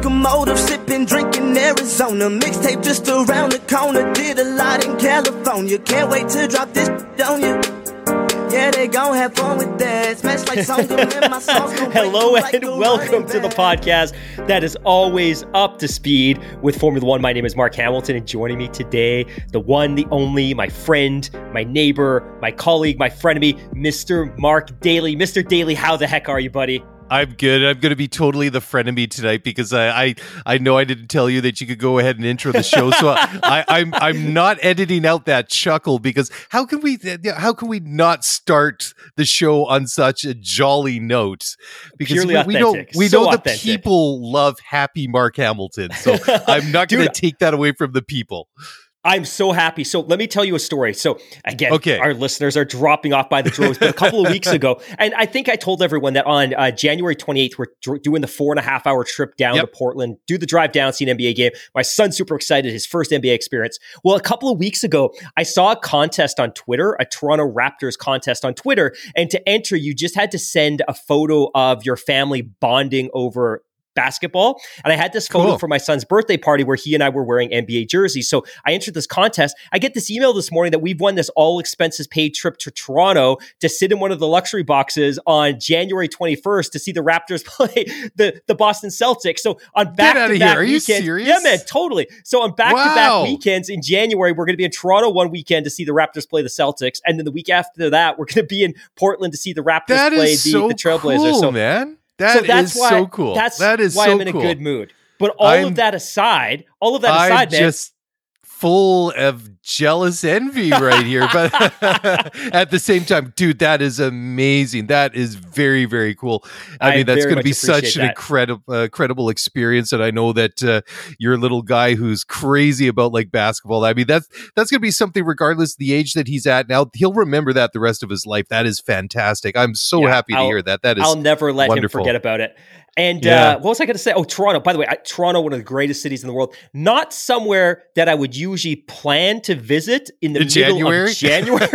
locomotive, sipping, drinking Arizona. Mixtape just around the corner, did a lot in California. Can't wait to drop this on you. Yeah, they gon' have fun with that. Smash like songs, and my songs gon' Hello and welcome to the podcast that is always up to speed with Formula One. My name is Mark Hamilton, and joining me today, the one, the only, my friend, my neighbor, my colleague, my frenemy, Mr. Mark Daly. Mr. Daly, how the heck are you, buddy? I'm good. I'm going to be totally the frenemy tonight because I know I didn't tell you that you could go ahead and intro the show. So I'm not editing out that chuckle because how can we not start the show on such a jolly note? Because Purely we know authentic. The people love happy Mark Hamilton. So I'm not going to take that away from the people. I'm so happy. So let me tell you a story. So again, Our listeners are dropping off by the droves, but a couple of weeks ago, and I think I told everyone that on January 28th, we're doing the 4.5 hour trip down to Portland, do the drive down, see an NBA game. My son's super excited, his first NBA experience. Well, a couple of weeks ago, I saw a contest on Twitter, a Toronto Raptors contest on Twitter. And to enter, you just had to send a photo of your family bonding over basketball. And I had this photo for my son's birthday party where he and I were wearing NBA jerseys. So I entered this contest. I get this email this morning that we've won this all expenses paid trip to Toronto to sit in one of the luxury boxes on January 21st to see the Raptors play the Boston Celtics. So on back-to-back Are you weekends, serious? Yeah, man, totally. So on back-to-back weekends in January, we're going to be in Toronto one weekend to see the Raptors play the Celtics. And then the week after that, we're going to be in Portland to see the Raptors play the Trailblazers. Cool, so man. That's why, so cool. That's that is why so I'm in a good mood. But all of that aside, I'm man, just full of jealous envy right here. But at the same time, dude, that is amazing. That is very, very cool. I mean, that's going to be such an incredible experience. And I know that you're a little guy who's crazy about like basketball. I mean, that's going to be something regardless of the age that he's at now. He'll remember that the rest of his life. That is fantastic. I'm so happy to hear that. That is I'll never let him forget about it. And what was I going to say? Oh, Toronto. By the way, Toronto, one of the greatest cities in the world. Not somewhere that I would usually plan to visit in the middle of January.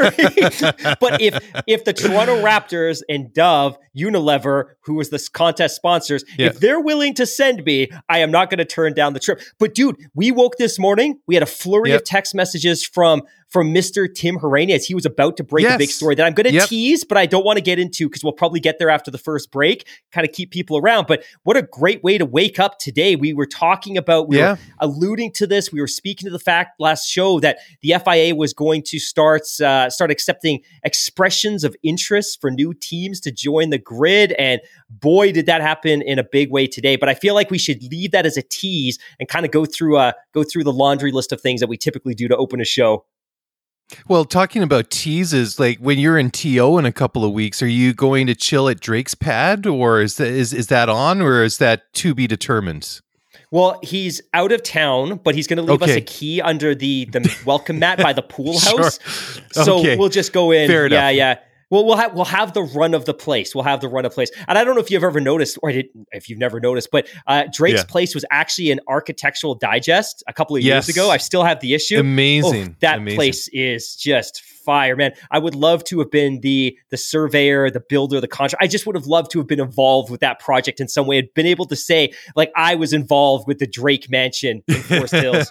But if the Toronto Raptors and Dove, Unilever, who was this contest sponsors, if they're willing to send me, I am not going to turn down the trip. But dude, we woke this morning. We had a flurry of text messages from Mr. Tim Hauraney as he was about to break a big story that I'm going to tease, but I don't want to get into because we'll probably get there after the first break, kind of keep people around. But what a great way to wake up today. We were talking about, we were alluding to this. We were speaking to the fact last show that the FIA was going to start accepting expressions of interest for new teams to join the grid. And boy, did that happen in a big way today. But I feel like we should leave that as a tease and kind of go through the laundry list of things that we typically do to open a show. Well, talking about teases, like when you're in TO in a couple of weeks, are you going to chill at Drake's pad, or is that on, or is that to be determined? Well, he's out of town, but he's going to leave us a key under the welcome mat by the pool house. So we'll just go in. Fair enough. Yeah. Well, we'll have the run of the place. And I don't know if you've ever noticed, or if you've never noticed, but Drake's place was actually an Architectural Digest a couple of years ago. I still have the issue. Amazing. That place is just fire, man. I would love to have been the surveyor, the builder, the contractor. I just would have loved to have been involved with that project in some way. I'd been able to say, like, I was involved with the Drake Mansion in Forest Hills.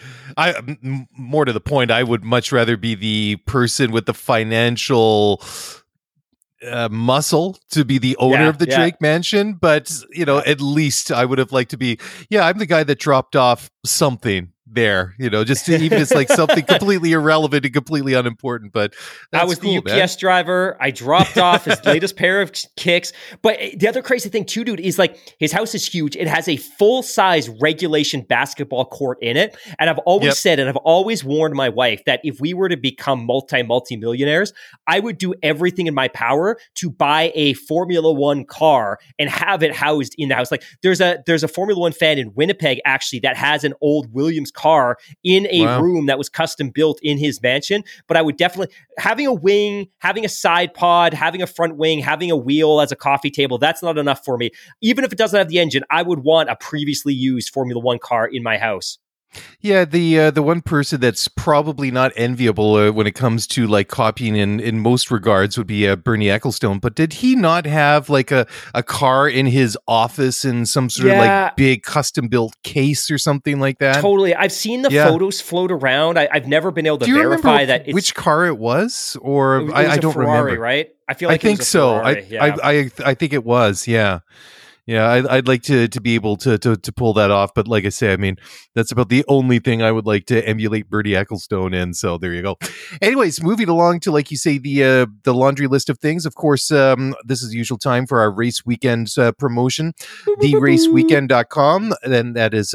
More to the point, I would much rather be the person with the financial muscle to be the owner of the Drake Mansion. But, at least I would have liked to be, I'm the guy that dropped off something there, just to, even it's like something completely irrelevant and completely unimportant. But I was the UPS driver. I dropped off his latest pair of kicks. But the other crazy thing too, dude, is like his house is huge. It has a full-size regulation basketball court in it. And I've always said, and I've always warned my wife that if we were to become multi-millionaires, I would do everything in my power to buy a Formula One car and have it housed in the house. Like there's a Formula One fan in Winnipeg actually that has an old Williams car in a room that was custom built in his mansion. But I would definitely, having a wing, having a side pod, having a front wing, having a wheel as a coffee table, that's not enough for me. Even if it doesn't have the engine, I would want a previously used Formula One car in my house. Yeah, the one person that's probably not enviable when it comes to like copying in most regards would be Bernie Ecclestone. But did he not have like a car in his office in some sort of like big custom built case or something like that? Totally. I've seen the photos float around. I've never been able to verify that. Which car it was, or I don't Ferrari, remember. Right? I feel like I think so. I think it was. Yeah. Yeah, I'd like to be able to pull that off, but like I say, I mean, that's about the only thing I would like to emulate Bernie Ecclestone in. So there you go. Anyways, moving along to, like you say, the laundry list of things. Of course, this is the usual time for our race weekend promotion. TheRaceWeekend.com, and that is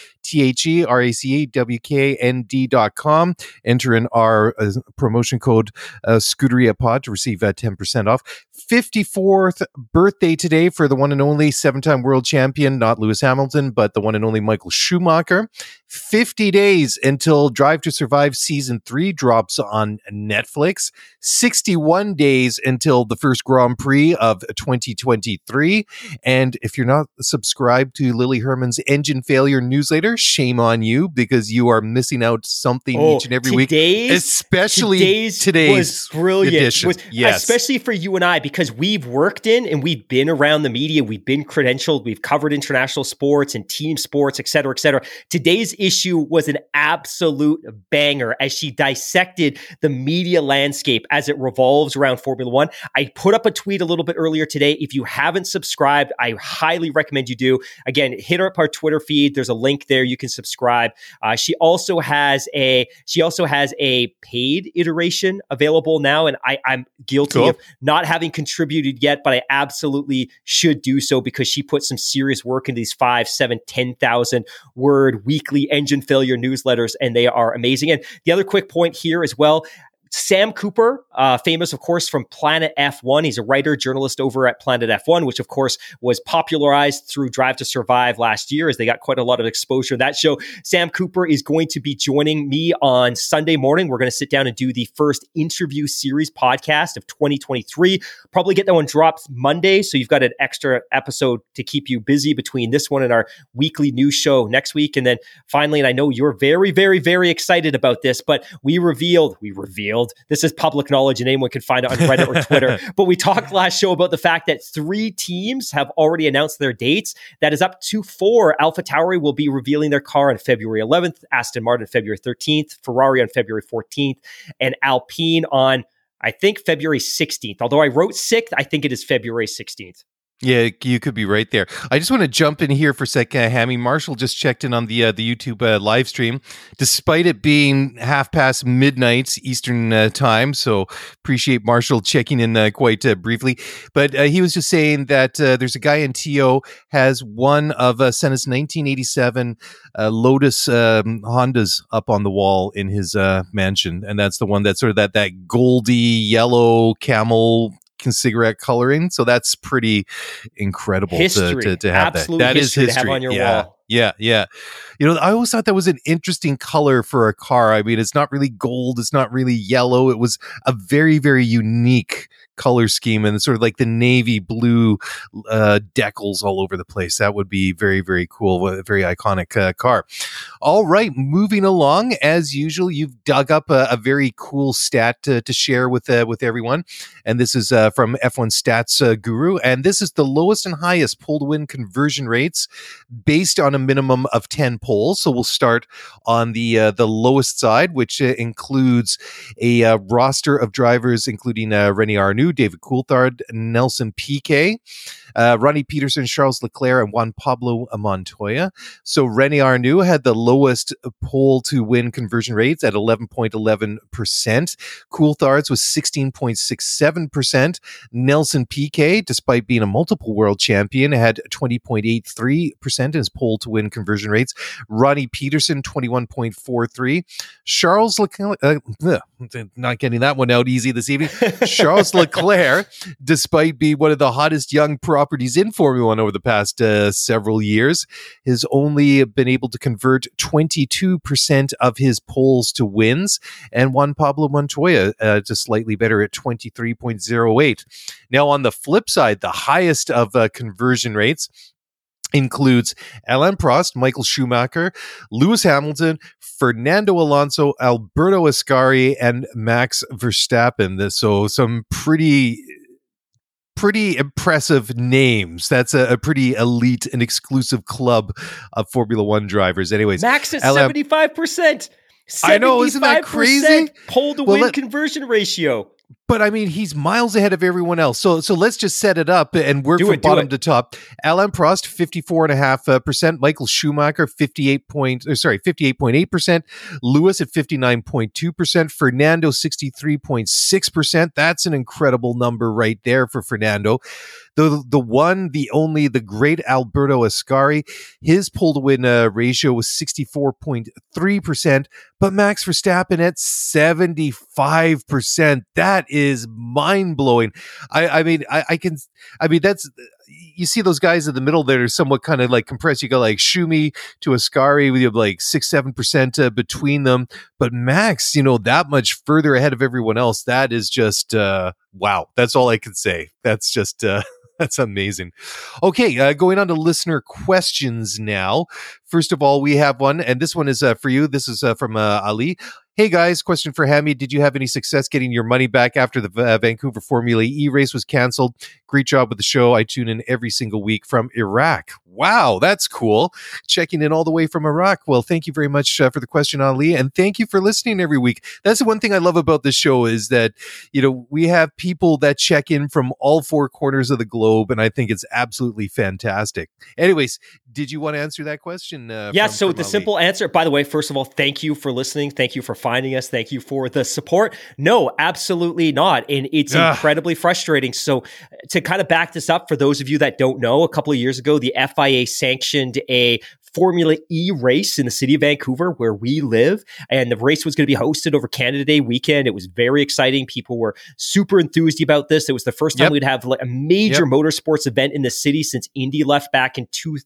TheRaceWeeknd.com. Enter in our promotion code Scuderia Pod to receive 10% off. 54th birthday today for the one and only 7-time world champion, not Lewis Hamilton, but the one and only Michael Schumacher. 50 days until Drive to Survive Season 3 drops on Netflix. 61 days until the first Grand Prix of 2023. And if you're not subscribed to Lily Herman's Engine Failure newsletter, shame on you, because you are missing out something each and every week. Especially today's was brilliant. Edition. Yes. Especially for you and I, because we've worked in and we've been around the media, we've been credentialed, we've covered international sports and team sports, et cetera, et cetera. Today's issue was an absolute banger as she dissected the media landscape as it revolves around Formula One. I put up a tweet a little bit earlier today. If you haven't subscribed, I highly recommend you do. Again, hit up our Twitter feed. There's a link there. You can subscribe. She also has a paid iteration available now, and I'm guilty of not having contributed yet, but I absolutely should do so because she put some serious work into these 5, 7, 10,000 word weekly engine failure newsletters, and they are amazing. And the other quick point here as well, Sam Cooper, famous, of course, from Planet F1. He's a writer, journalist over at Planet F1, which, of course, was popularized through Drive to Survive last year as they got quite a lot of exposure to that show. Sam Cooper is going to be joining me on Sunday morning. We're going to sit down and do the first interview series podcast of 2023. Probably get that one dropped Monday, so you've got an extra episode to keep you busy between this one and our weekly news show next week. And then finally, and I know you're very, very, very excited about this, but we revealed, this is public knowledge and anyone can find it on Reddit or Twitter. But we talked last show about the fact that 3 teams have already announced their dates. That is up to 4. AlphaTauri will be revealing their car on February 11th, Aston Martin February 13th, Ferrari on February 14th, and Alpine on, I think, February 16th. Although I wrote 6th, I think it is February 16th. Yeah, you could be right there. I just want to jump in here for a sec, Hammy. Marshall just checked in on the YouTube live stream, despite it being midnight Eastern time. So appreciate Marshall checking in quite briefly. But he was just saying that there's a guy in TO has one of Senna's 1987 Lotus Hondas up on the wall in his mansion, and that's the one that's sort of that goldy yellow camel cigarette coloring. So that's pretty incredible history. to have absolute that. That is history to have on your wall. Yeah. You know, I always thought that was an interesting color for a car. I mean, it's not really gold. It's not really yellow. It was a very, very unique color scheme, and sort of like the navy blue decals all over the place. That would be very, very cool. A very iconic car. All right, moving along. As usual, you've dug up a very cool stat to share with everyone, and this is from F1 Stats Guru, and this is the lowest and highest pole to win conversion rates based on a minimum of 10 poles. So we'll start on the lowest side, which includes a roster of drivers, including Rene Arnoux, David Coulthard, Nelson Piquet, Ronnie Peterson, Charles Leclerc, and Juan Pablo Montoya. So Rene Arnoux had the lowest pole to win conversion rates at 11.11%. Coulthard's was 16.67%. Nelson Piquet, despite being a multiple world champion, had 20.83% in his pole to win conversion rates. Ronnie Peterson, 21.43%. Charles Leclerc, not getting that one out easy this evening. Charles Leclerc, despite being one of the hottest young properties in Formula One over the past several years, has only been able to convert 22% of his poles to wins, and Juan Pablo Montoya just slightly better at 23.08. Now, on the flip side, the highest of conversion rates includes Alain Prost, Michael Schumacher, Lewis Hamilton, Fernando Alonso, Alberto Ascari, and Max Verstappen. So some pretty impressive names. That's a pretty elite and exclusive club of Formula One drivers. Anyways, Max is 75%. I know, isn't that crazy? Pole to win conversion ratio. But I mean, he's miles ahead of everyone else. So let's just set it up and work from bottom to top. Alain Prost, 54.5%. Michael Schumacher, 58.8%. Lewis at 59.2%. Fernando, 63.6%. That's an incredible number right there for Fernando. The one, the only, the great Alberto Ascari, his pole to win ratio was 64.3%, but Max Verstappen at 75%. That is mind blowing. I mean, that's, you see those guys in the middle that are somewhat kind of like compressed. You go like Schumi to Ascari, we have like 6-7% between them, but Max, that much further ahead of everyone else. That is just wow. That's all I can say. That's just that's amazing. Okay, going on to listener questions now. First of all, we have one, and this one is for you. This is from Ali. Hey guys, question for Hammy. Did you have any success getting your money back after the Vancouver Formula E race was canceled? Great job with the show. I tune in every single week from Iraq. Wow, that's cool. Checking in all the way from Iraq. Well, thank you very much for the question, Ali, and thank you for listening every week. That's the one thing I love about this show is that, we have people that check in from all four corners of the globe, and I think it's absolutely fantastic. Anyways, did you want to answer that question? So the Ali? Simple answer, by the way, first of all, thank you for listening. Thank you for finding us. Thank you for the support. No, absolutely not. And it's incredibly frustrating. So to kind of back this up for those of you that don't know, a couple of years ago, the FIA sanctioned a Formula E race in the city of Vancouver where we live. And the race was going to be hosted over Canada Day weekend. It was very exciting. People were super enthused about this. It was the first time we'd have a major motorsports event in the city since Indy left back in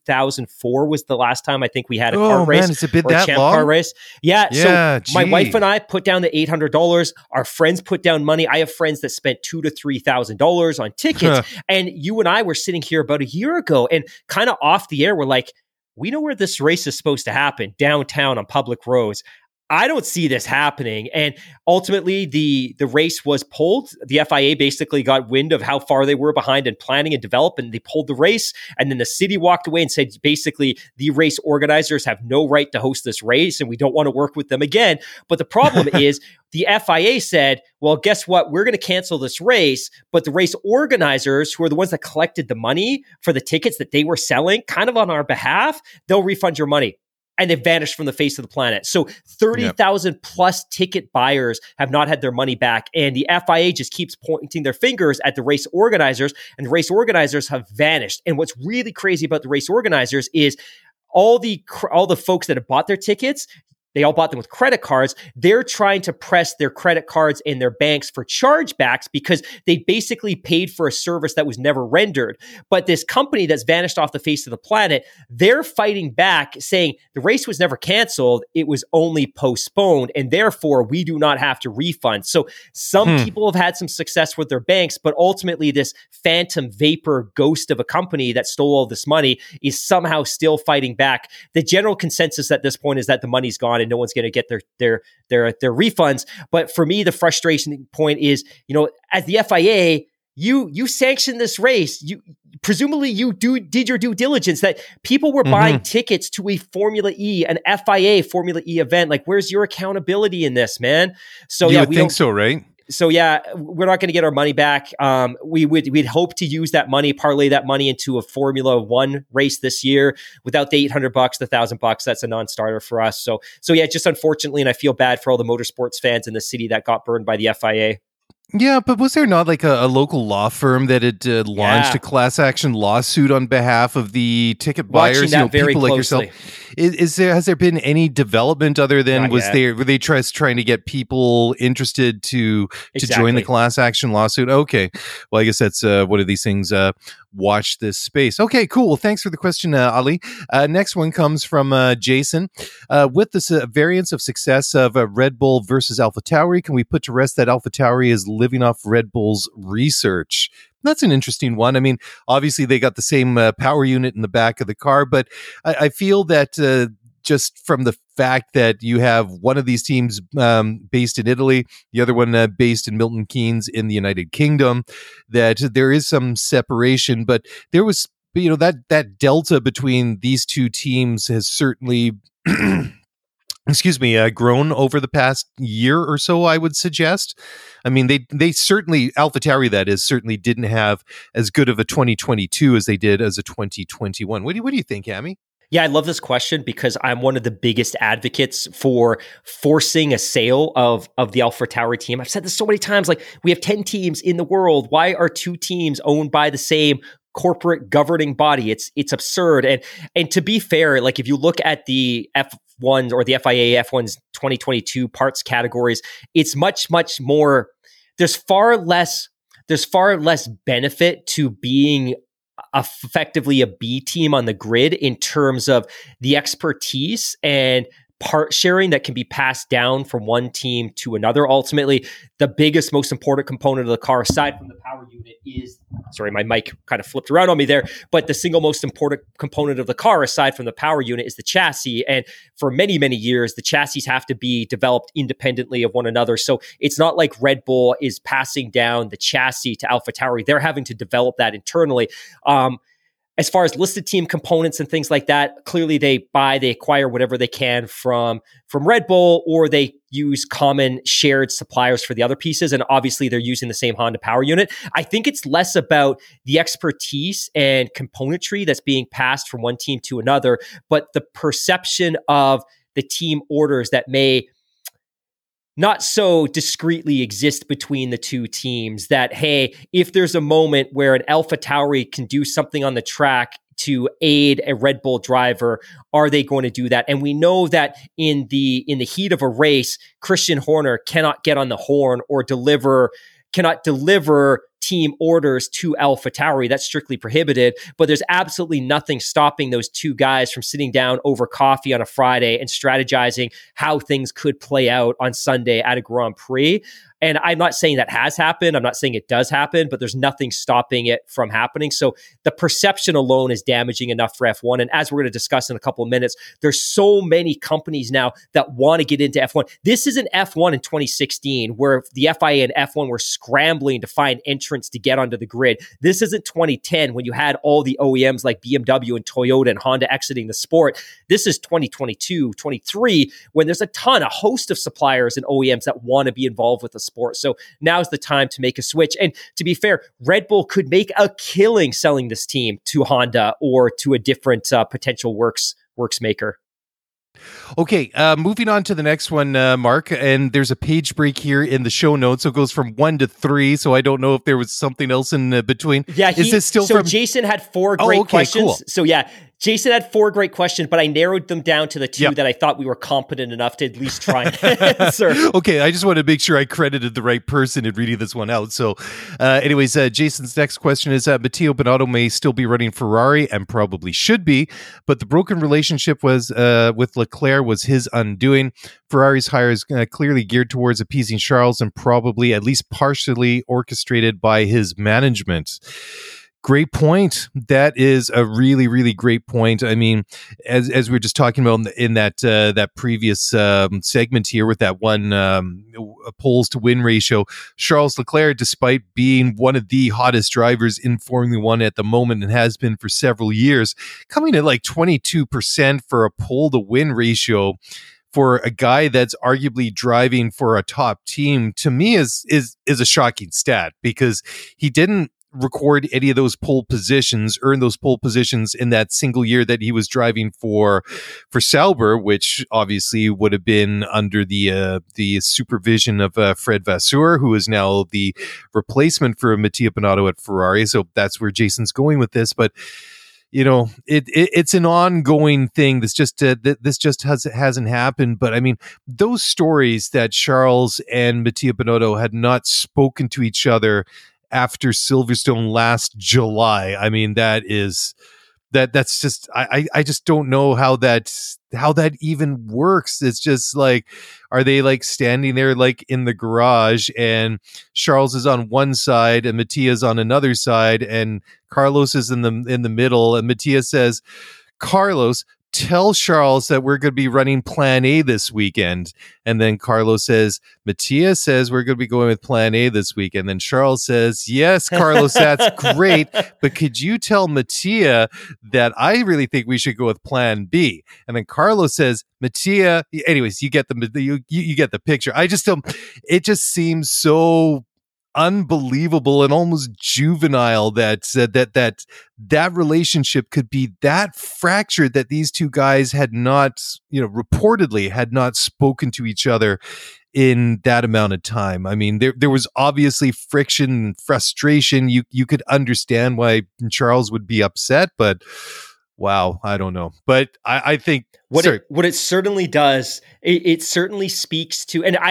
2004 was the last time I think we had a car race. It's a bit that long? Car race. So my wife and I put down the $800. Our friends put down money. I have friends that spent $2,000 to $3,000 on tickets. And you and I were sitting here about a year ago and kind of off the air, we're like, we know where this race is supposed to happen, downtown on public roads. I don't see this happening. And ultimately, the race was pulled. The FIA basically got wind of how far they were behind in planning and development, and they pulled the race. And then the city walked away and said, basically, the race organizers have no right to host this race, and we don't want to work with them again. But the problem is the FIA said, well, guess what? We're going to cancel this race. But the race organizers, who are the ones that collected the money for the tickets that they were selling kind of on our behalf, they'll refund your money. And they've vanished from the face of the planet. So 30,000 plus ticket buyers have not had their money back. And the FIA just keeps pointing their fingers at the race organizers, and the race organizers have vanished. And what's really crazy about the race organizers is all the folks that have bought their tickets, they all bought them with credit cards. They're trying to press their credit cards and their banks for chargebacks because they basically paid for a service that was never rendered. But this company that's vanished off the face of the planet, they're fighting back saying the race was never canceled. It was only postponed. And therefore, we do not have to refund. So some people have had some success with their banks, but ultimately this phantom vapor ghost of a company that stole all this money is somehow still fighting back. The general consensus at this point is that the money's gone and no one's going to get their refunds. But for me, the frustration point is, as the FIA, you sanctioned this race. You presumably did your due diligence that people were buying tickets to a Formula E, an FIA Formula E event. Like, where's your accountability in this, man? So you would think so, right? So we're not going to get our money back. We'd hope to use that money, parlay that money into a Formula One race this year. Without the $800, the $1,000, that's a non-starter for us. So just unfortunately, and I feel bad for all the motorsports fans in the city that got burned by the FIA. Yeah, but was there not like a local law firm that had launched a class action lawsuit on behalf of the ticket buyers? Watching that very people closely. Like yourself. Has there been any development other than were they trying to get people interested to join the class action lawsuit? Okay, well I guess that's one of these things watch this space. Okay, cool. Well, thanks for the question, Ali. Next one comes from Jason. With this variance of success of Red Bull versus AlphaTauri, can we put to rest that AlphaTauri is living off Red Bull's research? That's an interesting one. I mean, obviously they got the same power unit in the back of the car, but I feel that just from the fact that you have one of these teams based in Italy, the other one based in Milton Keynes in the United Kingdom, that there is some separation, but there was, that delta between these two teams has certainly grown over the past year or so, I would suggest. I mean, they certainly, AlphaTauri, that is, certainly didn't have as good of a 2022 as they did as a 2021. What do you think, Amy? Yeah, I love this question because I'm one of the biggest advocates for forcing a sale of the AlphaTauri team. I've said this so many times, like, we have 10 teams in the world. Why are 2 teams owned by the same corporate governing body? It's absurd. And to be fair, like, if you look at the F1 or the FIA F1's 2022 parts categories, it's much more, there's far less benefit to being effectively a B team on the grid in terms of the expertise and part sharing that can be passed down from one team to another. Ultimately, the biggest, most important component of the car, aside from the power unit, is, sorry, my mic kind of flipped around on me there, but the single most important component of the car, aside from the power unit, is the chassis. And for many, many years, the chassis have to be developed independently of one another. So it's not like Red Bull is passing down the chassis to AlphaTauri. They're having to develop that internally. As far as listed team components and things like that, clearly they acquire whatever they can from Red Bull, or they use common shared suppliers for the other pieces. And obviously they're using the same Honda power unit. I think it's less about the expertise and componentry that's being passed from one team to another, but the perception of the team orders that may not so discreetly exist between the two teams, that, hey, if there's a moment where an AlphaTauri can do something on the track to aid a Red Bull driver, are they going to do that? And we know that in the heat of a race, Christian Horner cannot get on the horn or cannot deliver team orders to AlphaTauri. That's strictly prohibited, but there's absolutely nothing stopping those two guys from sitting down over coffee on a Friday and strategizing how things could play out on Sunday at a Grand Prix. And I'm not saying that has happened. I'm not saying it does happen, but there's nothing stopping it from happening. So the perception alone is damaging enough for F1. And as we're going to discuss in a couple of minutes, there's so many companies now that want to get into F1. This isn't F1 in 2016, where the FIA and F1 were scrambling to find entrants to get onto the grid. This isn't 2010, when you had all the OEMs like BMW and Toyota and Honda exiting the sport. This is 2022, 23, when there's a host of suppliers and OEMs that want to be involved with the sport. So now's the time to make a switch. And to be fair, Red Bull could make a killing selling this team to Honda or to a different potential works maker. Okay, moving on to the next one, Mark, and there's a page break here in the show notes, so it goes from 1 to 3, so I don't know if there was something else in between. Yeah, is this still so from... Jason had 4 great questions. Cool. So yeah, Jason had 4 great questions, but I narrowed them down to the 2 that I thought we were competent enough to at least try and answer. Okay, I just want to make sure I credited the right person in reading this one out. So anyways, Jason's next question is, Matteo Binotto may still be running Ferrari and probably should be, but the broken relationship with Leclerc was his undoing. Ferrari's hire is clearly geared towards appeasing Charles and probably at least partially orchestrated by his management. Great point. That is a really, really great point. I mean, as we were just talking about in that previous segment here with that one poles to win ratio, Charles Leclerc, despite being one of the hottest drivers in Formula One at the moment and has been for several years, coming at like 22% for a pole to win ratio for a guy that's arguably driving for a top team, to me is a shocking stat, because he didn't record any of those pole positions, earn those pole positions in that single year that he was driving for Sauber, which obviously would have been under the supervision of Fred Vasseur, who is now the replacement for Mattia Binotto at Ferrari. So that's where Jason's going with this, but you know, it's an ongoing thing. This just hasn't happened. But I mean, those stories that Charles and Mattia Binotto had not spoken to each other after Silverstone last July. I mean, that's just, I just don't know how that even works. It's just like, are they like standing there like in the garage and Charles is on one side and Matthias on another side and Carlos is in the middle, and Matthias says, Carlos, tell Charles that we're going to be running plan A this weekend. And then Carlos says, Matthias says we're going to be going with plan A this weekend. And then Charles says, yes, Carlos, that's great. But could you tell Matthias that I really think we should go with plan B? And then Carlos says, Matthias, anyways, you get you get the picture. It just seems so unbelievable and almost juvenile that relationship could be that fractured, that these two guys had not, reportedly had not spoken to each other in that amount of time. I mean, there was obviously friction and frustration. You could understand why Charles would be upset, but wow, I don't know. But I think what it certainly does, it certainly speaks to, and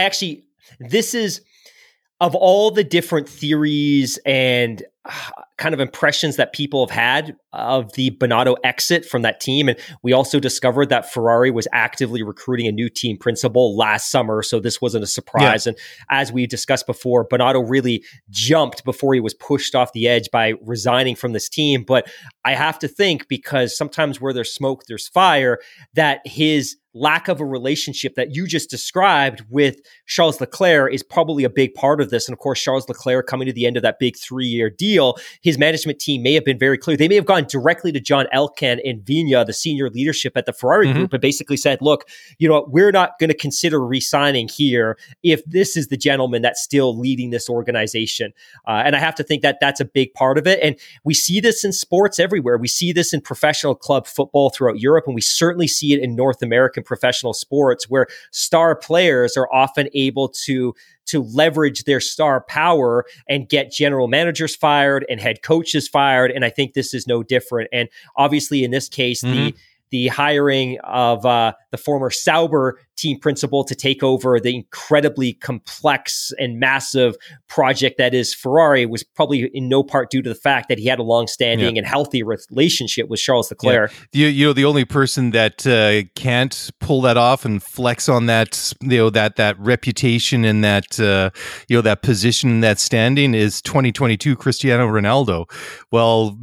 this is, of all the different theories and kind of impressions that people have had of the Binotto exit from that team. And we also discovered that Ferrari was actively recruiting a new team principal last summer. So this wasn't a surprise. Yeah. And as we discussed before, Binotto really jumped before he was pushed off the edge by resigning from this team. But I have to think, because sometimes where there's smoke, there's fire, that his lack of a relationship that you just described with Charles Leclerc is probably a big part of this. And of course, Charles Leclerc coming to the end of that big 3-year deal, his management team may have been very clear. They may have gone directly to John Elkann and Vigna, the senior leadership at the Ferrari group, and basically said, look, we're not going to consider re-signing here if this is the gentleman that's still leading this organization. And I have to think that that's a big part of it. And we see this in sports everywhere. We see this in professional club football throughout Europe, and we certainly see it in North American professional sports, where star players are often able to leverage their star power and get general managers fired and head coaches fired. And I think this is no different. And obviously in this case, the hiring of the former Sauber team principal to take over the incredibly complex and massive project that is Ferrari was probably in no part due to the fact that he had a long-standing and healthy relationship with Charles Leclerc. Yeah. The only person that can't pull that off and flex on that, that reputation and that that position, that standing, is 2022 Cristiano Ronaldo. Well,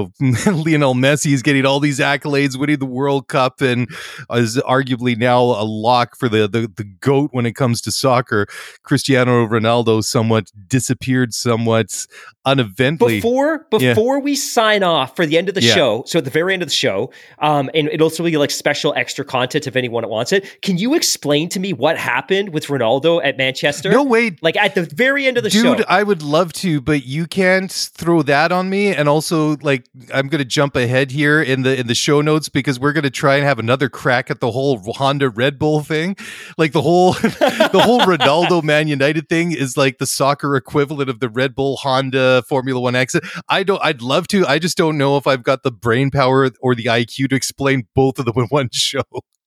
Lionel Messi is getting all these accolades, winning the World Cup, and is arguably now a lock for the GOAT when it comes to soccer. Cristiano Ronaldo somewhat disappeared somewhat uneventfully. Before we sign off for the end of the show, so at the very end of the show, and it'll also be like special extra content if anyone wants it, can you explain to me what happened with Ronaldo at Manchester? No way. Like at the very end of the show. Dude, I would love to, but you can't throw that on me. And also, like, I'm going to jump ahead here in the show notes, because we're going to try and have another crack at the whole Honda Red Bull thing. Like the whole Ronaldo Man United thing is like the soccer equivalent of the Red Bull Honda Formula One exit. I'd love to. I just don't know if I've got the brain power or the IQ to explain both of them in one show.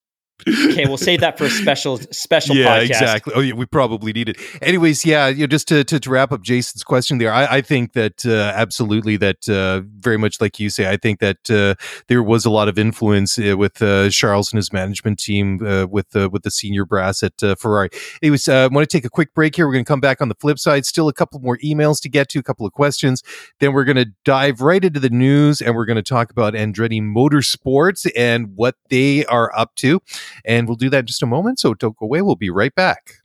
Okay, we'll save that for a special podcast. Yeah, exactly. Oh, yeah, we probably need it. Anyways, just to wrap up Jason's question there, I think that absolutely that very much like you say, I think that there was a lot of influence with Charles and his management team with the senior brass at Ferrari. Anyways, I want to take a quick break here. We're going to come back on the flip side. Still a couple more emails to get to, a couple of questions. Then we're going to dive right into the news, and we're going to talk about Andretti Motorsports and what they are up to. And we'll do that in just a moment, so don't go away. We'll be right back.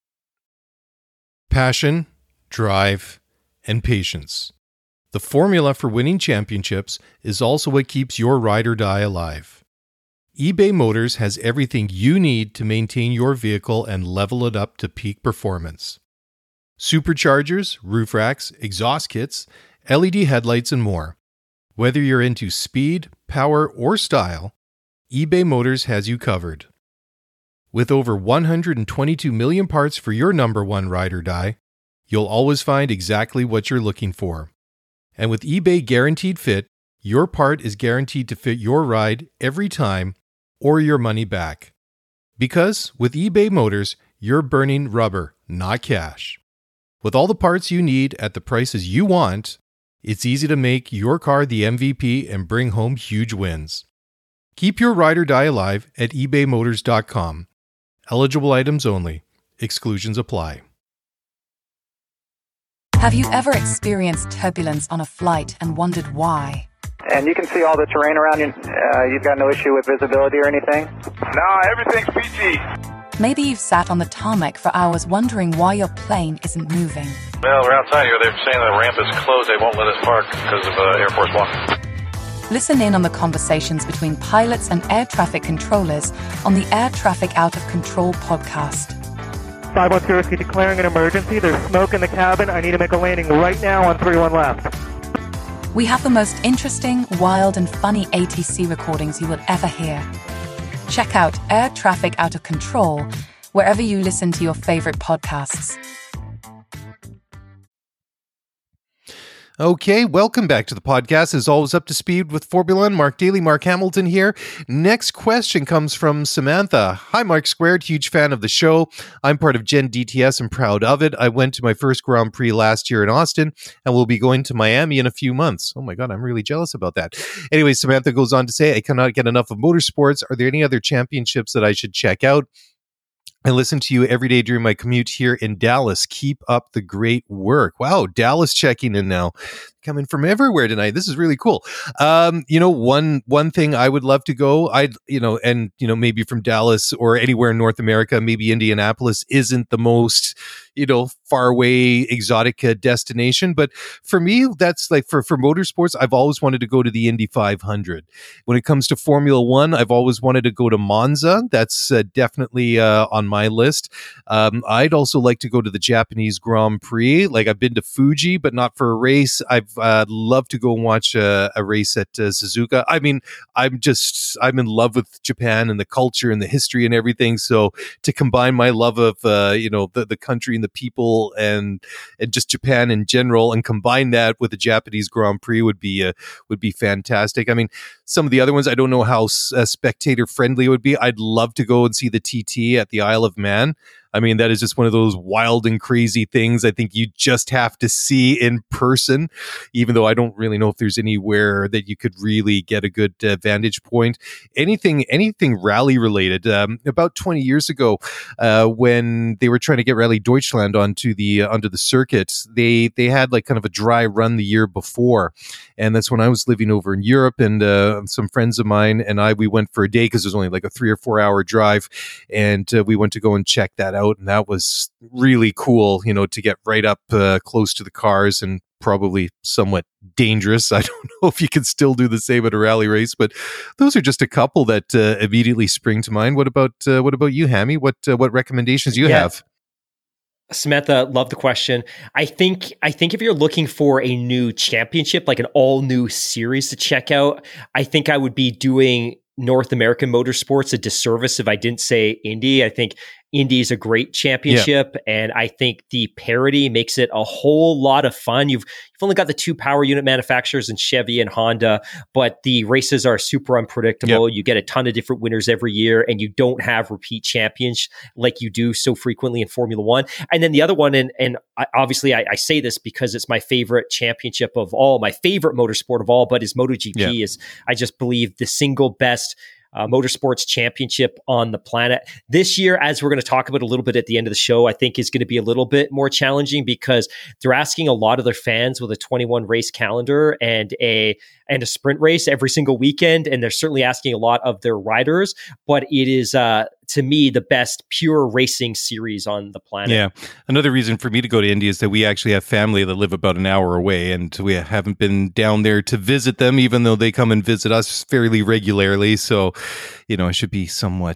Passion, drive, and patience. The formula for winning championships is also what keeps your ride or die alive. eBay Motors has everything you need to maintain your vehicle and level it up to peak performance. Superchargers, roof racks, exhaust kits, LED headlights, and more. Whether you're into speed, power, or style, eBay Motors has you covered. With over 122 million parts for your number one ride or die, you'll always find exactly what you're looking for. And with eBay Guaranteed Fit, your part is guaranteed to fit your ride every time or your money back. Because with eBay Motors, you're burning rubber, not cash. With all the parts you need at the prices you want, it's easy to make your car the MVP and bring home huge wins. Keep your ride or die alive at ebaymotors.com. Eligible items only. Exclusions apply. Have you ever experienced turbulence on a flight and wondered why? And you can see all the terrain around you. You've got no issue with visibility or anything? No, everything's PG. Maybe you've sat on the tarmac for hours wondering why your plane isn't moving. Well, we're outside here. They're saying the ramp is closed. They won't let us park because of Air Force One. Listen in on the conversations between pilots and air traffic controllers on the Air Traffic Out of Control podcast. 510 Whiskey declaring an emergency. There's smoke in the cabin. I need to make a landing right now on 31 left. We have the most interesting, wild, and funny ATC recordings you will ever hear. Check out Air Traffic Out of Control wherever you listen to your favorite podcasts. Okay, welcome back to the podcast. As always, up to speed with Formula One. Mark Daly, Mark Hamilton here. Next question comes from Samantha. Hi, Mark Squared. Huge fan of the show. I'm part of Gen DTS and proud of it. I went to my first Grand Prix last year in Austin and will be going to Miami in a few months. Oh my God, I'm really jealous about that. Anyway, Samantha goes on to say, I cannot get enough of motorsports. Are there any other championships that I should check out? I listen to you every day during my commute here in Dallas. Keep up the great work. Wow, Dallas checking in now. Coming from everywhere tonight. This is really cool. One thing I would love to go, maybe from Dallas or anywhere in North America, maybe Indianapolis isn't the most, far away exotic destination. But for me, that's like for motorsports, I've always wanted to go to the Indy 500. When it comes to Formula One, I've always wanted to go to Monza. That's definitely on my list. I'd also like to go to the Japanese Grand Prix. Like I've been to Fuji, but not for a race. I'd love to go and watch a race at Suzuka. I mean, I'm in love with Japan and the culture and the history and everything. So to combine my love of, the country and the people and just Japan in general and combine that with the Japanese Grand Prix would be fantastic. I mean, some of the other ones, I don't know how spectator friendly it would be. I'd love to go and see the TT at the Isle of Man. I mean, that is just one of those wild and crazy things I think you just have to see in person, even though I don't really know if there's anywhere that you could really get a good vantage point. Anything rally related. About 20 years ago, when they were trying to get Rally Deutschland onto the circuit, they had like kind of a dry run the year before. And that's when I was living over in Europe, and some friends of mine and we went for a day because it was only like a 3 or 4 hour drive. And we went to go and check that out. And that was really cool, to get right up close to the cars and probably somewhat dangerous. I don't know if you can still do the same at a rally race, but those are just a couple that immediately spring to mind. What about you, Hammy? What recommendations do you have? Samantha, love the question. I think if you're looking for a new championship, like an all new series to check out, I think I would be doing North American motorsports a disservice if I didn't say Indy. I think Indy is a great championship, and I think the parity makes it a whole lot of fun. You've only got the two power unit manufacturers in Chevy and Honda, but the races are super unpredictable. Yep. You get a ton of different winners every year, and you don't have repeat champions like you do so frequently in Formula One. And then the other one, and obviously I say this because it's my favorite championship of all, my favorite motorsport of all, but is MotoGP. Is I just believe the single best motorsports championship on the planet. This year, as we're going to talk about a little bit at the end of the show, I think is going to be a little bit more challenging because they're asking a lot of their fans with a 21 race calendar and a sprint race every single weekend. And they're certainly asking a lot of their riders, but it is, to me, the best pure racing series on the planet. Yeah. Another reason for me to go to Indy is that we actually have family that live about an hour away, and we haven't been down there to visit them, even though they come and visit us fairly regularly. So, I should be somewhat,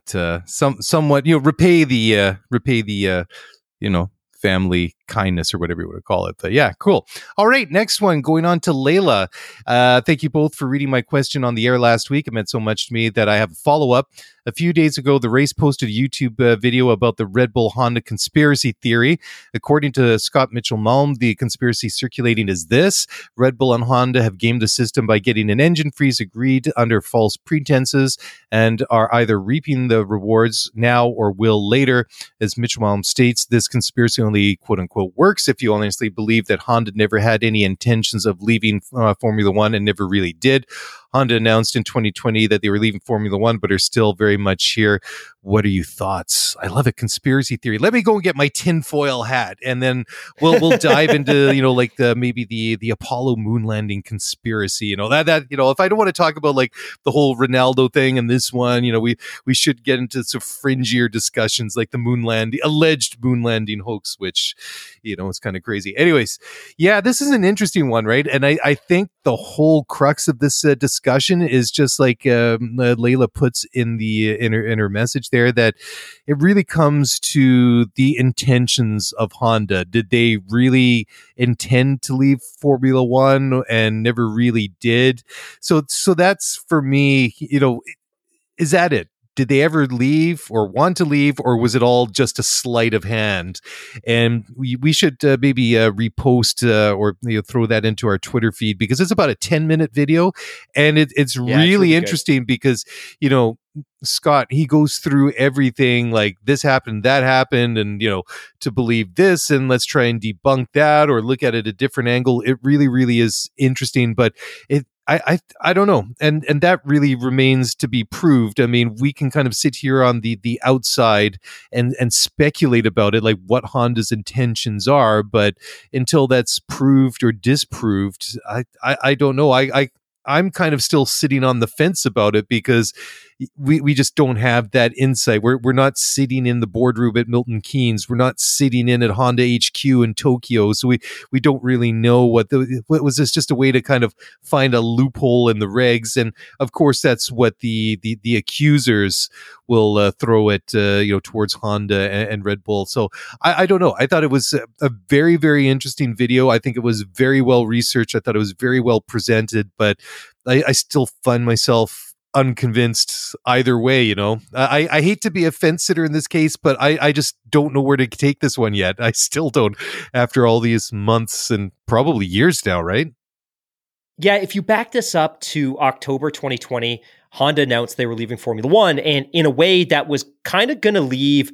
repay the family kindness or whatever you want to call it. But yeah, cool. All right, next one, going on to Layla. Thank you both for reading my question on the air last week. It meant so much to me that I have a follow-up. A few days ago, the race posted a YouTube video about the Red Bull Honda conspiracy theory. According to Scott Mitchell-Malm, the conspiracy circulating is this: Red Bull and Honda have gamed the system by getting an engine freeze agreed under false pretenses and are either reaping the rewards now or will later. As Mitchell-Malm states, this conspiracy only, quote-unquote, unquote works, if you honestly believe that Honda never had any intentions of leaving Formula One and never really did. Honda announced in 2020 that they were leaving Formula One, but are still very much here. What are your thoughts? I love a conspiracy theory. Let me go and get my tinfoil hat, and then we'll dive into like the Apollo moon landing conspiracy. That if I don't want to talk about like the whole Ronaldo thing and this one, we should get into some fringier discussions like the alleged moon landing hoax, which is kind of crazy. Anyways, yeah, this is an interesting one, right? And I think the whole crux of this discussion is just like Layla puts in her message there, that it really comes to the intentions of Honda. Did they really intend to leave Formula One and never really did? So that's, for me, is that it? Did they ever leave or want to leave, or was it all just a sleight of hand? And we should maybe repost or throw that into our Twitter feed, because it's about a 10-minute video, and it's really interesting good. Because Scott, he goes through everything, like this happened, that happened, and to believe this, and let's try and debunk that or look at it a different angle. It really, really is interesting, but I don't know, and that really remains to be proved. I mean, we can kind of sit here on the outside and speculate about it, like what Honda's intentions are, but until that's proved or disproved, I don't know. I'm kind of still sitting on the fence about it, because we just don't have that insight. We're not sitting in the boardroom at Milton Keynes. We're not sitting in at Honda HQ in Tokyo. So we don't really know what was this just a way to kind of find a loophole in the regs. And of course, that's what the accusers will throw it towards Honda and Red Bull. So I don't know. I thought it was a very, very interesting video. I think it was very well researched. I thought it was very well presented, but I still find myself unconvinced either way. I hate to be a fence sitter in this case, but I just don't know where to take this one yet. I still don't, after all these months and probably years now, right? Yeah, if you back this up to October 2020, Honda announced they were leaving Formula One, and in a way that was kind of going to leave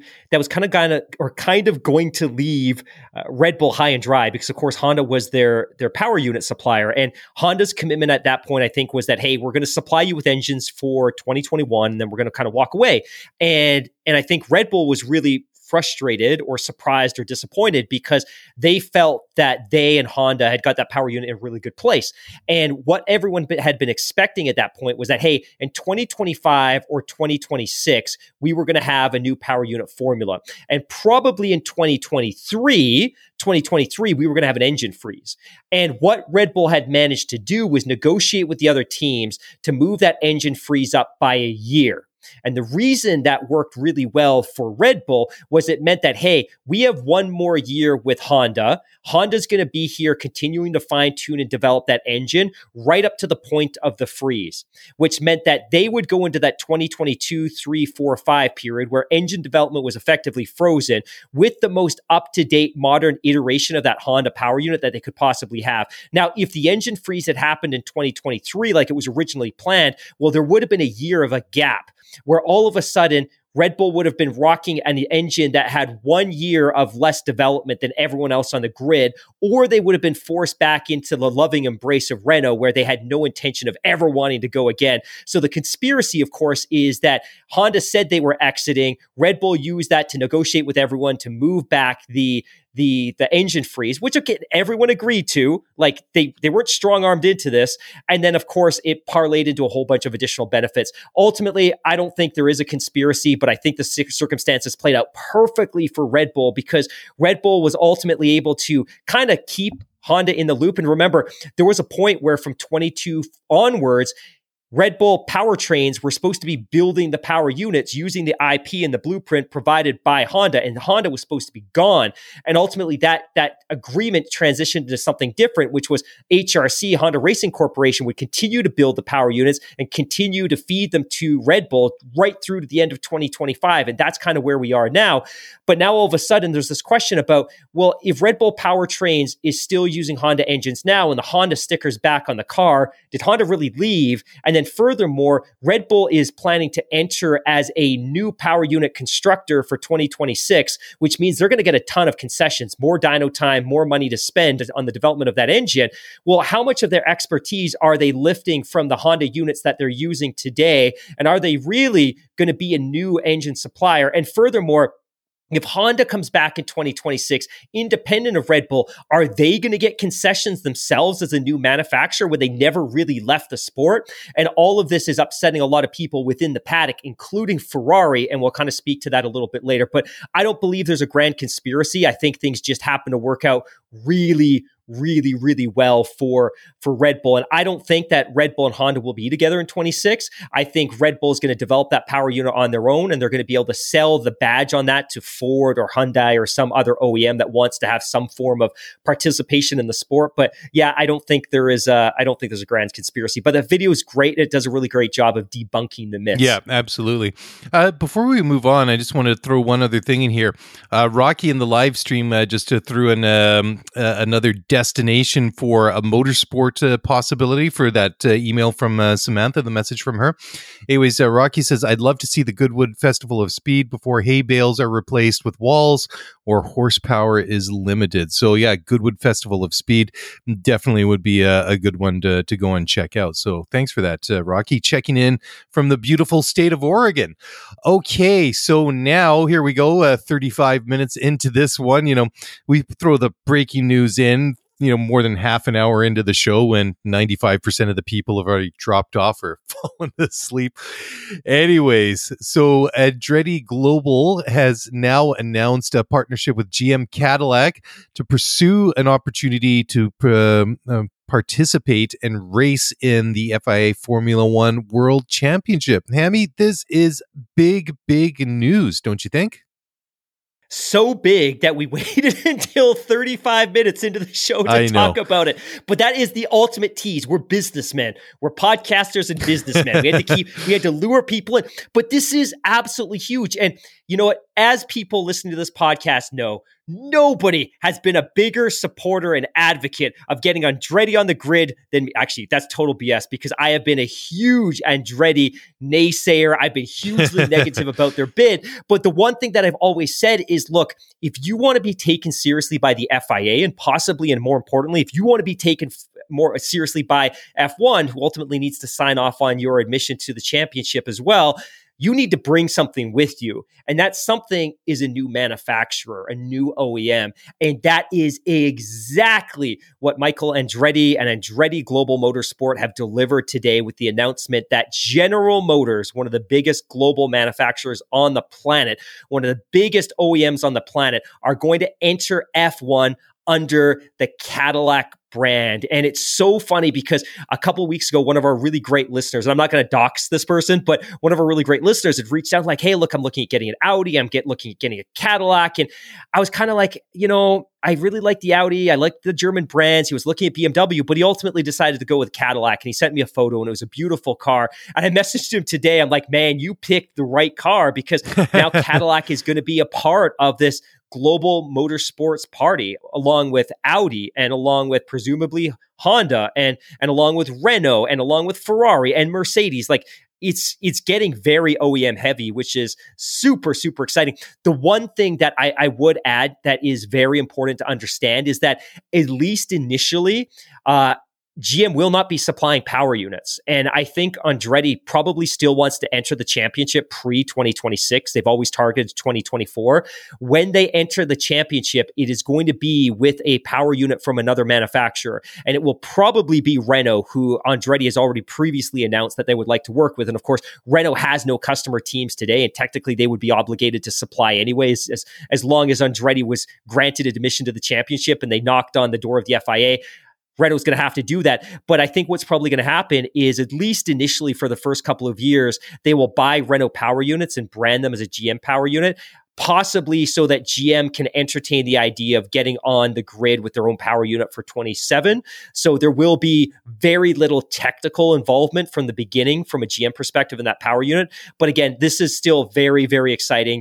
Red Bull high and dry, because of course Honda was their power unit supplier, and Honda's commitment at that point, I think, was that, hey, we're going to supply you with engines for 2021, and then we're going to kind of walk away. And I think Red Bull was really frustrated or surprised or disappointed, because they felt that they and Honda had got that power unit in a really good place. And what everyone had been expecting at that point was that, hey, in 2025 or 2026, we were going to have a new power unit formula. And probably in 2023, we were going to have an engine freeze. And what Red Bull had managed to do was negotiate with the other teams to move that engine freeze up by a year. And the reason that worked really well for Red Bull was it meant that, hey, we have one more year with Honda. Honda's going to be here continuing to fine tune and develop that engine right up to the point of the freeze, which meant that they would go into that 2022, 3, 4, 5 period where engine development was effectively frozen with the most up-to-date modern iteration of that Honda power unit that they could possibly have. Now, if the engine freeze had happened in 2023 like it was originally planned, well, there would have been a year of a gap where all of a sudden Red Bull would have been rocking an engine that had 1 year of less development than everyone else on the grid, or they would have been forced back into the loving embrace of Renault, where they had no intention of ever wanting to go again. So the conspiracy, of course, is that Honda said they were exiting. Red Bull used that to negotiate with everyone to move back the engine freeze, which again, everyone agreed to. Like they weren't strong-armed into this. And then, of course, it parlayed into a whole bunch of additional benefits. Ultimately, I don't think there is a conspiracy, but I think the circumstances played out perfectly for Red Bull, because Red Bull was ultimately able to kind of keep Honda in the loop. And remember, there was a point where from 22 onwards, Red Bull powertrains were supposed to be building the power units using the IP and the blueprint provided by Honda, and Honda was supposed to be gone. And ultimately that agreement transitioned to something different, which was HRC, Honda Racing Corporation, would continue to build the power units and continue to feed them to Red Bull right through to the end of 2025. And that's kind of where we are now. But now all of a sudden there's this question about, well, if Red Bull powertrains is still using Honda engines now and the Honda sticker's back on the car, did Honda really leave? And then then furthermore, Red Bull is planning to enter as a new power unit constructor for 2026, which means they're going to get a ton of concessions, more dyno time, more money to spend on the development of that engine. Well, how much of their expertise are they lifting from the Honda units that they're using today? And are they really going to be a new engine supplier? And furthermore, if Honda comes back in 2026, independent of Red Bull, are they going to get concessions themselves as a new manufacturer when they never really left the sport? And all of this is upsetting a lot of people within the paddock, including Ferrari, and we'll kind of speak to that a little bit later. But I don't believe there's a grand conspiracy. I think things just happen to work out really well for Red Bull. And I don't think that Red Bull and Honda will be together in 26. I think Red Bull is going to develop that power unit on their own, and they're going to be able to sell the badge on that to Ford or Hyundai or some other OEM that wants to have some form of participation in the sport. But yeah, I don't think there's a grand conspiracy. But the video is great. It does a really great job of debunking the myths. Yeah, absolutely. Before we move on, I just want to throw one other thing in here. Rocky in the live stream just threw in another destination for a motorsport possibility for that email from Samantha, the message from her. Anyways, Rocky says, I'd love to see the Goodwood Festival of Speed before hay bales are replaced with walls or horsepower is limited. So yeah, Goodwood Festival of Speed definitely would be a good one to go and check out. So thanks for that, Rocky, checking in from the beautiful state of Oregon. Okay, so now here we go, 35 minutes into this one. We throw the breaking news in, more than half an hour into the show when 95% of the people have already dropped off or fallen asleep. Anyways, so Andretti Global has now announced a partnership with GM Cadillac to pursue an opportunity to participate and race in the FIA Formula One World Championship. Hammy, this is big news, don't you think? So big that we waited until 35 minutes into the show to talk about it. But that is the ultimate tease. We're businessmen. We're podcasters and businessmen. We had to lure people in. But this is absolutely huge. And you know what? As people listening to this podcast know, nobody has been a bigger supporter and advocate of getting Andretti on the grid than me. Actually, that's total BS because I have been a huge Andretti naysayer. I've been hugely negative about their bid. But the one thing that I've always said is, look, if you want to be taken seriously by the FIA and possibly, and more importantly, if you want to be taken more seriously by F1, who ultimately needs to sign off on your admission to the championship as well, you need to bring something with you. And that something is a new manufacturer, a new OEM. And that is exactly what Michael Andretti and Andretti Global Motorsport have delivered today with the announcement that General Motors, one of the biggest global manufacturers on the planet, one of the biggest OEMs on the planet, are going to enter F1 under the Cadillac brand. And it's so funny because a couple of weeks ago, one of our really great listeners, and I'm not going to dox this person, but one of our really great listeners had reached out like, hey, look, I'm looking at getting an Audi. I'm looking at getting a Cadillac. And I was kind of like, I really like the Audi. I like the German brands. He was looking at BMW, but he ultimately decided to go with Cadillac. And he sent me a photo and it was a beautiful car. And I messaged him today. I'm like, man, you picked the right car because now Cadillac is going to be a part of this global motorsports party, along with Audi and along with presumably Honda and along with Renault and along with Ferrari and Mercedes. Like it's getting very OEM heavy, which is super, super exciting. The one thing that I would add that is very important to understand is that at least initially, GM will not be supplying power units. And I think Andretti probably still wants to enter the championship pre-2026. They've always targeted 2024. When they enter the championship, it is going to be with a power unit from another manufacturer. And it will probably be Renault, who Andretti has already previously announced that they would like to work with. And of course, Renault has no customer teams today, and technically they would be obligated to supply anyways, as long as Andretti was granted admission to the championship and they knocked on the door of the FIA. Renault's going to have to do that. But I think what's probably going to happen is, at least initially for the first couple of years, they will buy Renault power units and brand them as a GM power unit, possibly so that GM can entertain the idea of getting on the grid with their own power unit for 27. So there will be very little technical involvement from the beginning from a GM perspective in that power unit. But again, this is still very, very exciting.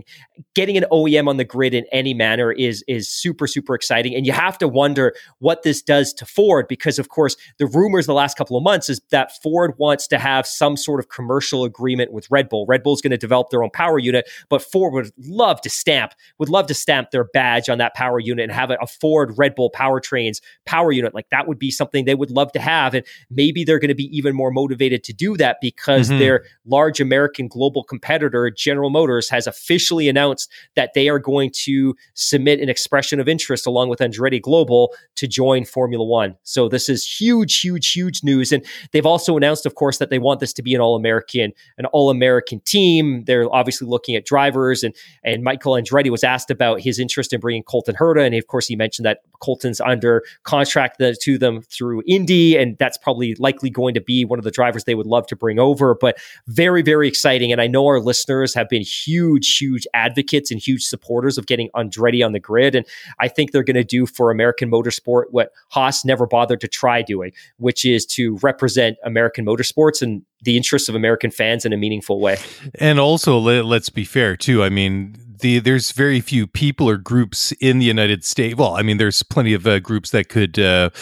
getting an OEM on the grid in any manner is super, super exciting. And you have to wonder what this does to Ford, because of course, the rumors the last couple of months is that Ford wants to have some sort of commercial agreement with Red Bull. Red Bull is going to develop their own power unit, but Ford would love to stamp their badge on that power unit and have a Ford Red Bull powertrains power unit. Like that would be something they would love to have. And maybe they're going to be even more motivated to do that because their large American global competitor, General Motors, has officially announced that they are going to submit an expression of interest along with Andretti Global to join Formula One. So this is huge, huge, huge news. And they've also announced, of course, that they want this to be an all-American team. They're obviously looking at drivers, and Michael Andretti was asked about his interest in bringing Colton Herta. And of course, he mentioned that Colton's under contract to them through Indy, and that's probably likely going to be one of the drivers they would love to bring over. But very, very exciting. And I know our listeners have been huge, huge advocates and huge supporters of getting Andretti on the grid. And I think they're going to do for American motorsport what Haas never bothered to try doing, which is to represent American motorsports and the interests of American fans in a meaningful way. And also, let's be fair too. I mean, there's very few people or groups in the United States. Well, I mean, there's plenty of groups that could,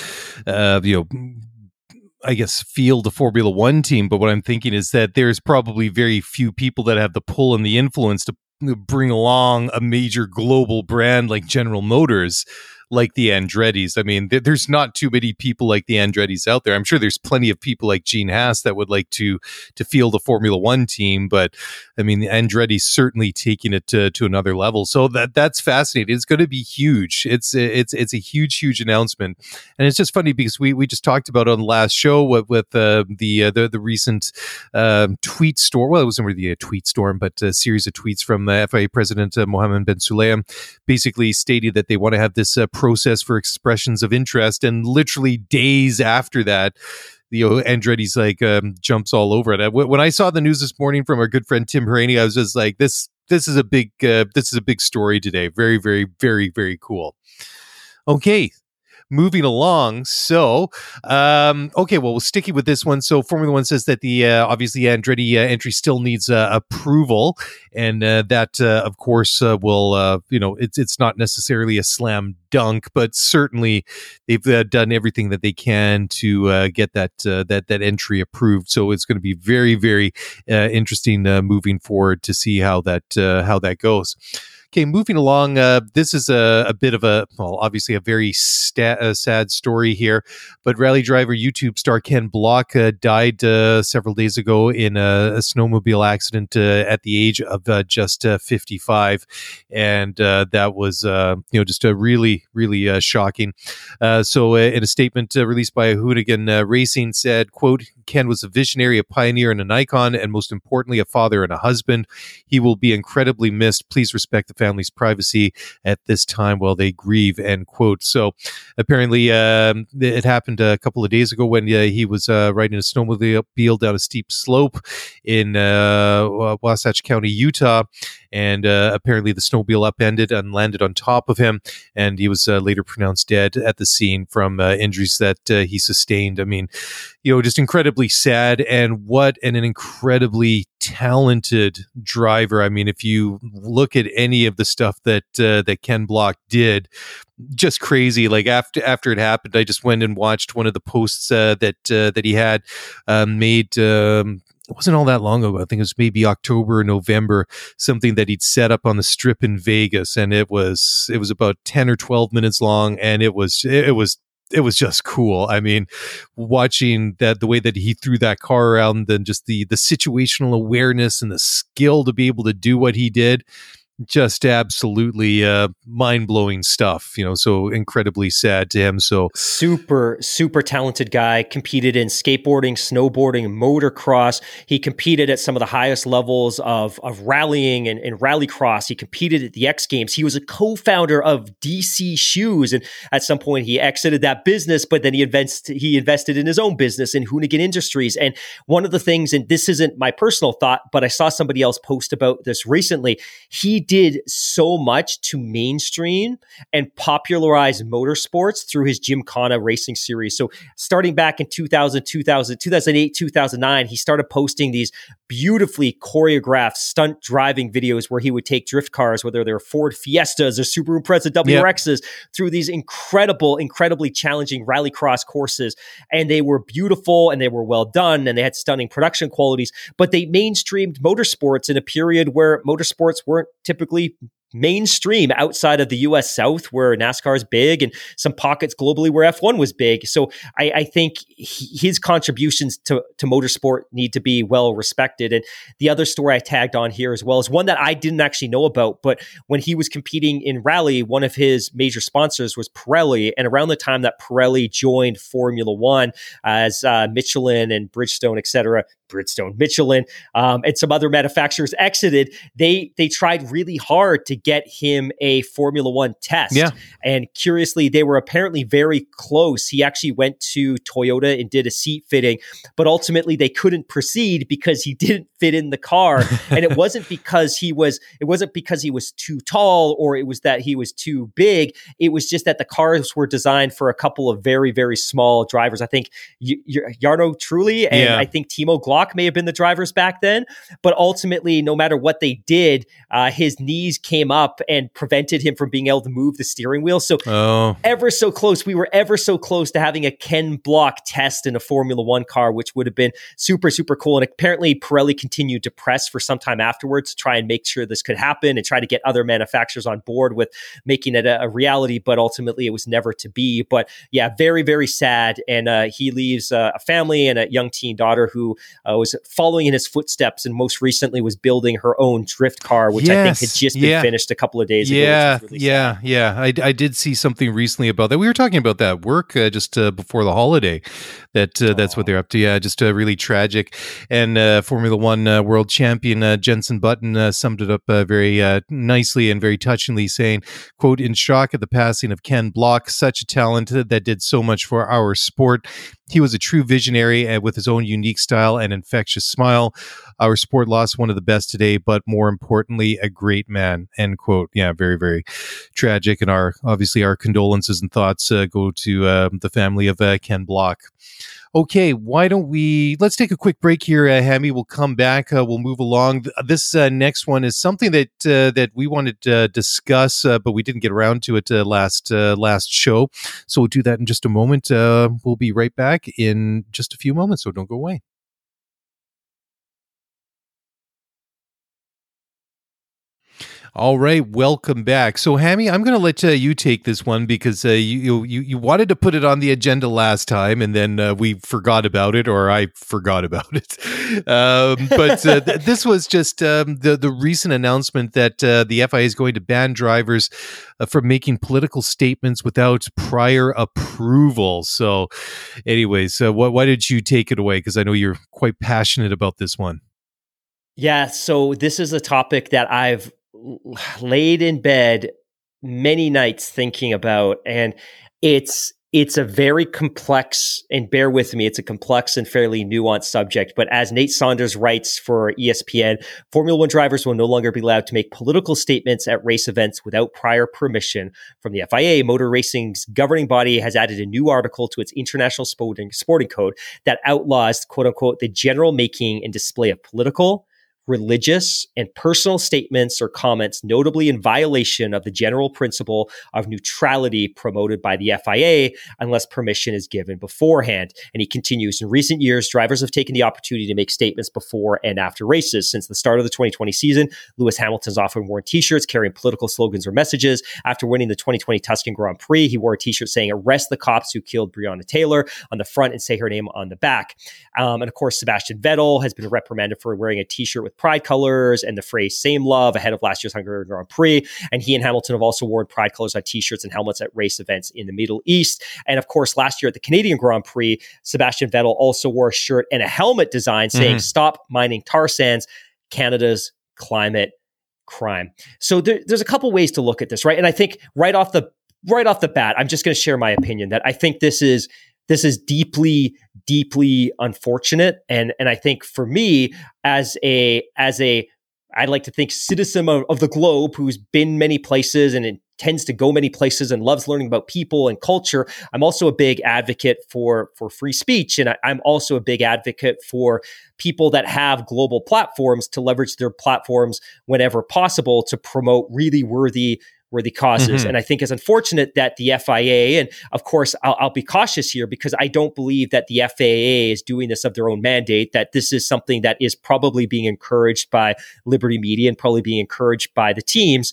I guess, field a Formula One team. But what I'm thinking is that there's probably very few people that have the pull and the influence to bring along a major global brand like General Motors, like the Andrettis. I mean, there's not too many people like the Andrettis out there. I'm sure there's plenty of people like Gene Haas that would like to field a Formula One team, but I mean, the Andretti's certainly taking it to another level. So that's fascinating. It's going to be huge. It's a huge, huge announcement, and it's just funny because we just talked about on the last show with the recent tweet storm. Well, it wasn't really a tweet storm, but a series of tweets from FIA President Mohammed Ben Sulayem, basically stating that they want to have this process for expressions of interest, and literally days after that, Andretti's like jumps all over it. When I saw the news this morning from our good friend Tim Hraney, I was just like, this is a big story today. Very, very, very, very cool. Okay. Moving along, so we're sticking with this one. So Formula One says that the obviously Andretti entry still needs approval, and that of course will it's not necessarily a slam dunk, but certainly they've done everything that they can to get that entry approved. So it's going to be very, very interesting moving forward to see how that goes. Okay, moving along, this is a bit of obviously a very sad story here, but rally driver, YouTube star Ken Block died several days ago in a snowmobile accident at the age of just 55, and that was just a really, really shocking. So in a statement released by Hoonigan Racing said, quote, Ken was a visionary, a pioneer, and an icon, and most importantly, a father and a husband. He will be incredibly missed. Please respect the family's privacy at this time while they grieve, end quote. So apparently it happened a couple of days ago when he was riding a snowmobile down a steep slope in Wasatch County, Utah, and apparently the snowmobile upended and landed on top of him, and he was later pronounced dead at the scene from injuries that he sustained. I mean, just incredibly sad, and what an incredibly talented driver. I mean, if you look at any of the stuff that Ken Block did, just crazy. Like after it happened, I just went and watched one of the posts that he had made. It wasn't all that long ago. I think it was maybe October or November, something that he'd set up on the Strip in Vegas, and it was about 10 or 12 minutes long, and it was just cool. I mean, watching the way that he threw that car around, and just the situational awareness and the skill to be able to do what he did, just absolutely mind-blowing stuff, so incredibly sad to him. So super, super talented guy, competed in skateboarding, snowboarding, motocross. He competed at some of the highest levels of rallying and rallycross. He competed at the X Games. He was a co-founder of DC Shoes, and at some point he exited that business, but then he invested in his own business in Hoonigan Industries. And one of the things, and this isn't my personal thought, but I saw somebody else post about this recently, he did so much to mainstream and popularize motorsports through his Gymkhana racing series. So starting back in 2008, 2009, he started posting these beautifully choreographed stunt driving videos where he would take drift cars, whether they're Ford Fiestas or Subaru Impreza WRXs, through these incredibly challenging rallycross courses. And they were beautiful and they were well done and they had stunning production qualities, but they mainstreamed motorsports in a period where motorsports weren't typically mainstream outside of the US South, where NASCAR is big, and some pockets globally where F1 was big. So I think his contributions to motorsport need to be well respected. And the other story I tagged on here as well is one that I didn't actually know about, but when he was competing in rally, one of his major sponsors was Pirelli. And around the time that Pirelli joined Formula One, as Michelin and Michelin, and some other manufacturers exited, they tried really hard to get him a Formula One test. Yeah. And curiously, they were apparently very close. He actually went to Toyota and did a seat fitting, but ultimately they couldn't proceed because he didn't fit in the car. And it wasn't because he was too tall, or it was that he was too big. It was just that the cars were designed for a couple of very, very small drivers. I think Jarno Trulli and I think Timo Glock may have been the drivers back then. But ultimately, no matter what they did, his knees came up and prevented him from being able to move the steering wheel. So ever so close. We were ever so close to having a Ken Block test in a Formula One car, which would have been super, super cool. And apparently Pirelli continued to press for some time afterwards to try and make sure this could happen and try to get other manufacturers on board with making it a reality. But ultimately it was never to be. But yeah, very, very sad. And he leaves a family and a young teen daughter who was following in his footsteps, and most recently was building her own drift car, which I think had just been finished a couple of days ago. Really I did see something recently about that. We were talking about that at work just before the holiday. That's what they're up to. Yeah, just really tragic. And Formula One world champion Jenson Button summed it up very nicely and very touchingly, saying, quote, "In shock at the passing of Ken Block, such a talent that did so much for our sport. He was a true visionary with his own unique style and infectious smile. Our sport lost one of the best today, but more importantly, a great man," end quote. Yeah, very, very tragic. And obviously our condolences and thoughts go to the family of Ken Block. Okay, let's take a quick break here, Hammy. We'll come back. We'll move along. This next one is something that we wanted to discuss, but we didn't get around to it last show. So we'll do that in just a moment. We'll be right back in just a few moments, so don't go away. All right, welcome back. So, Hammy, I'm going to let you take this one because you wanted to put it on the agenda last time, and then we forgot about it, or I forgot about it. But this was just the recent announcement that the FIA is going to ban drivers from making political statements without prior approval. So, anyways, why did you take it away? Because I know you're quite passionate about this one. Yeah, so this is a topic that I've laid in bed many nights thinking about, and it's a very complex, and bear with me, it's a complex and fairly nuanced subject. But as Nate Saunders writes for ESPN, Formula One drivers will no longer be allowed to make political statements at race events without prior permission from the FIA. Motor racing's governing body has added a new article to its international sporting code that outlaws, quote unquote, the general making and display of political, religious, and personal statements or comments, notably in violation of the general principle of neutrality promoted by the FIA, unless permission is given beforehand. And he continues, in recent years, drivers have taken the opportunity to make statements before and after races. Since the start of the 2020 season, Lewis Hamilton's often worn t-shirts carrying political slogans or messages. After winning the 2020 Tuscan Grand Prix, he wore a t-shirt saying, "Arrest the cops who killed Breonna Taylor," on the front and say her name on the back. And of course, Sebastian Vettel has been reprimanded for wearing a t-shirt with pride colors and the phrase "same love" ahead of last year's Hungarian Grand Prix. And he and Hamilton have also worn pride colors on t-shirts and helmets at race events in the Middle East. And of course, last year at the Canadian Grand Prix, Sebastian Vettel also wore a shirt and a helmet design saying, "Stop mining tar sands, Canada's climate crime." So there's a couple ways to look at this, right? And I think right off the bat, I'm just going to share my opinion that I think this is deeply, deeply unfortunate. And I think for me, as a I like to think, citizen of the globe who's been many places and tends to go many places and loves learning about people and culture. I'm also a big advocate for free speech. And I'm also a big advocate for people that have global platforms to leverage their platforms whenever possible to promote really worthy causes. And I think it's unfortunate that the FIA, and of course, I'll be cautious here because I don't believe that the FAA is doing this of their own mandate, that this is something that is probably being encouraged by Liberty Media and probably being encouraged by the teams.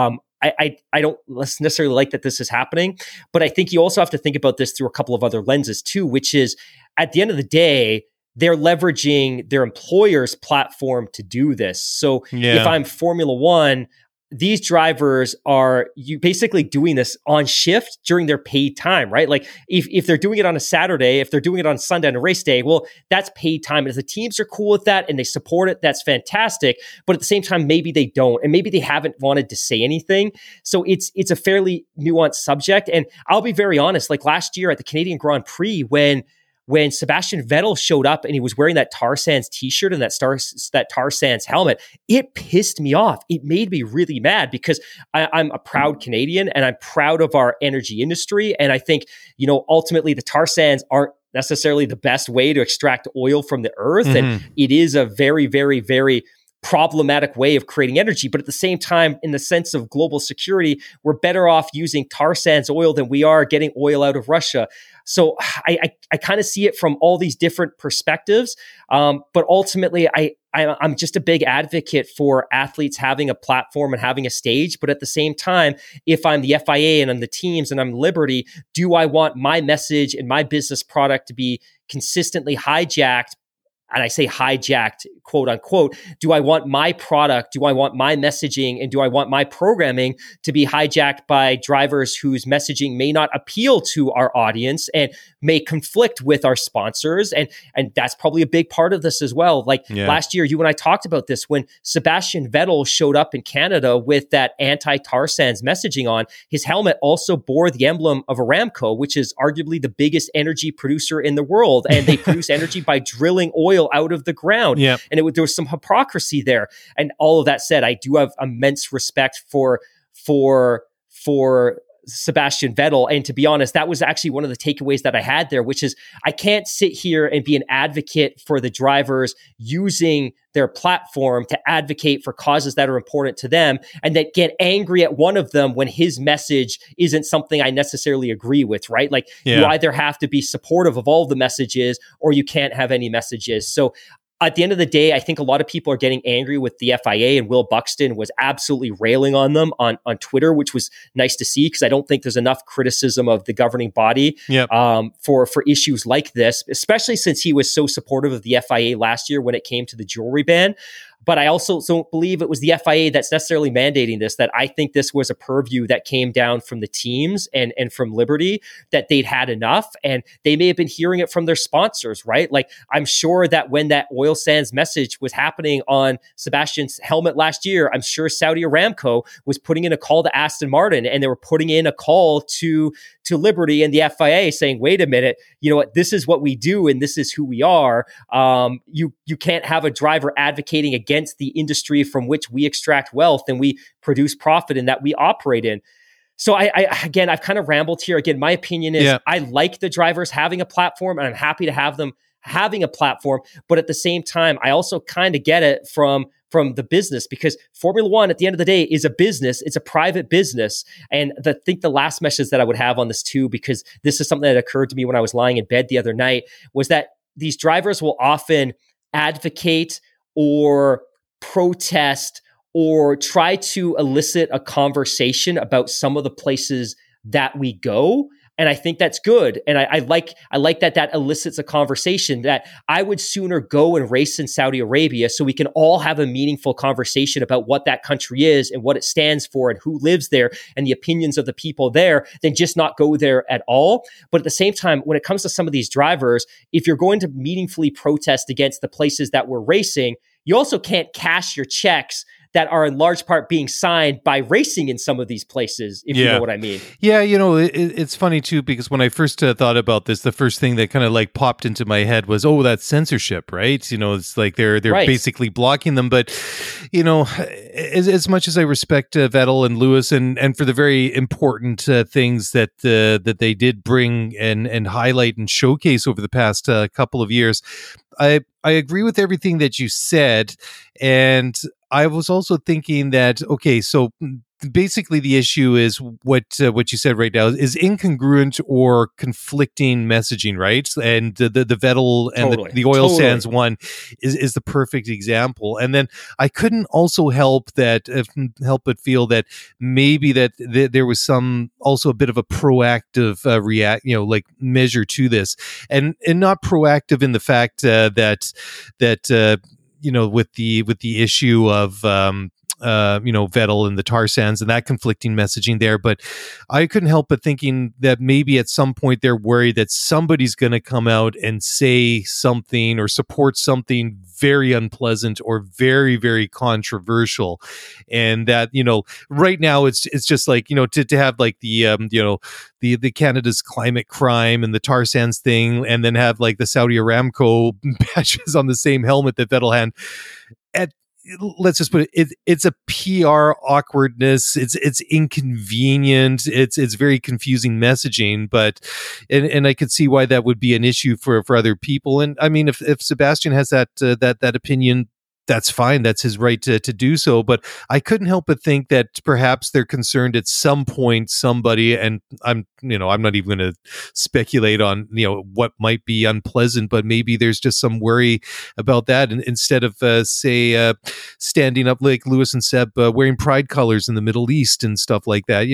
I don't necessarily like that this is happening, but I think you also have to think about this through a couple of other lenses too, which is at the end of the day, they're leveraging their employer's platform to do this. So if I'm Formula One, these drivers are basically doing this on shift during their paid time, right? Like if they're doing it on a Saturday, if they're doing it on Sunday on a race day, well, that's paid time. And if the teams are cool with that and they support it, that's fantastic. But at the same time, maybe they don't, and maybe they haven't wanted to say anything. So it's a fairly nuanced subject. And I'll be very honest, like last year at the Canadian Grand Prix, when Sebastian Vettel showed up and he was wearing that Tar Sands t-shirt and that Tar Sands helmet, it pissed me off. It made me really mad because I'm a proud Canadian and I'm proud of our energy industry. And I think, ultimately the Tar Sands aren't necessarily the best way to extract oil from the earth. And it is a very, very, very problematic way of creating energy. But at the same time, in the sense of global security, we're better off using tar sands oil than we are getting oil out of Russia. So I kind of see it from all these different perspectives. But ultimately, I'm just a big advocate for athletes having a platform and having a stage. But at the same time, if I'm the FIA and I'm the teams and I'm Liberty, do I want my message and my business product to be consistently hijacked? And I say hijacked, quote unquote. Do I want my product? Do I want my messaging? And do I want my programming to be hijacked by drivers whose messaging may not appeal to our audience and may conflict with our sponsors? And that's probably a big part of this as well. Like last year, you and I talked about this when Sebastian Vettel showed up in Canada with that anti-tar sands messaging on. His helmet also bore the emblem of Aramco, which is arguably the biggest energy producer in the world. And they produce energy by drilling oil out of the ground. And there was some hypocrisy there. And all of that said, I do have immense respect for Sebastian Vettel. And to be honest, that was actually one of the takeaways that I had there, which is I can't sit here and be an advocate for the drivers using their platform to advocate for causes that are important to them and that get angry at one of them when his message isn't something I necessarily agree with, right? Like you either have to be supportive of all the messages or you can't have any messages. So at the end of the day, I think a lot of people are getting angry with the FIA, and Will Buxton was absolutely railing on them on Twitter, which was nice to see because I don't think there's enough criticism of the governing body for issues like this, especially since he was so supportive of the FIA last year when it came to the jewelry ban. But I also don't believe it was the FIA that's necessarily mandating this, that I think this was a purview that came down from the teams and from Liberty, that they'd had enough. And they may have been hearing it from their sponsors, right? Like I'm sure that when that oil sands message was happening on Sebastian's helmet last year, I'm sure Saudi Aramco was putting in a call to Aston Martin and they were putting in a call to Liberty and the FIA saying, wait a minute, you know what, this is what we do and this is who we are. You can't have a driver advocating against the industry from which we extract wealth and we produce profit and that we operate in. So I've kind of rambled here. Again, my opinion is I like the drivers having a platform and I'm happy to have them having a platform. But at the same time, I also kind of get it from the business, because Formula One at the end of the day is a business. It's a private business. And I think the last message that I would have on this too, because this is something that occurred to me when I was lying in bed the other night, was that these drivers will often advocate or protest or try to elicit a conversation about some of the places that we go. And I think that's good. And I like that elicits a conversation, that I would sooner go and race in Saudi Arabia so we can all have a meaningful conversation about what that country is and what it stands for and who lives there and the opinions of the people there than just not go there at all. But at the same time, when it comes to some of these drivers, if you're going to meaningfully protest against the places that we're racing, you also can't cash your checks that are in large part being signed by racing in some of these places, if you know what I mean. Yeah, it's funny too, because when I first thought about this, the first thing that kind of like popped into my head was, oh, that's censorship, right? It's like they're right. basically blocking them. But, as much as I respect Vettel and Lewis and for the very important things that they did bring and highlight and showcase over the past couple of years, I agree with everything that you said. And I was also thinking that, okay, so basically the issue is what you said right now is incongruent or conflicting messaging, right? And the Vettel and the oil sands one is the perfect example. And then I couldn't also help but feel that maybe that there was also a bit of a proactive measure to this, and not proactive in the fact that with the issue of Vettel and the tar sands and that conflicting messaging there. But I couldn't help but thinking that maybe at some point they're worried that somebody's going to come out and say something or support something very unpleasant or very, very controversial. And that, right now it's just like, to have like the Canada's climate crime and the tar sands thing, and then have like the Saudi Aramco badges on the same helmet that Vettel had. Let's just put it's a PR awkwardness. It's inconvenient. It's very confusing messaging, but and I could see why that would be an issue for other people. And I mean, if Sebastian has that opinion, that's fine. That's his right to do so. But I couldn't help but think that perhaps they're concerned at some point somebody, and I'm not even going to speculate on, what might be unpleasant, but maybe there's just some worry about that. And instead of, standing up like Lewis and Seb wearing pride colors in the Middle East and stuff like that,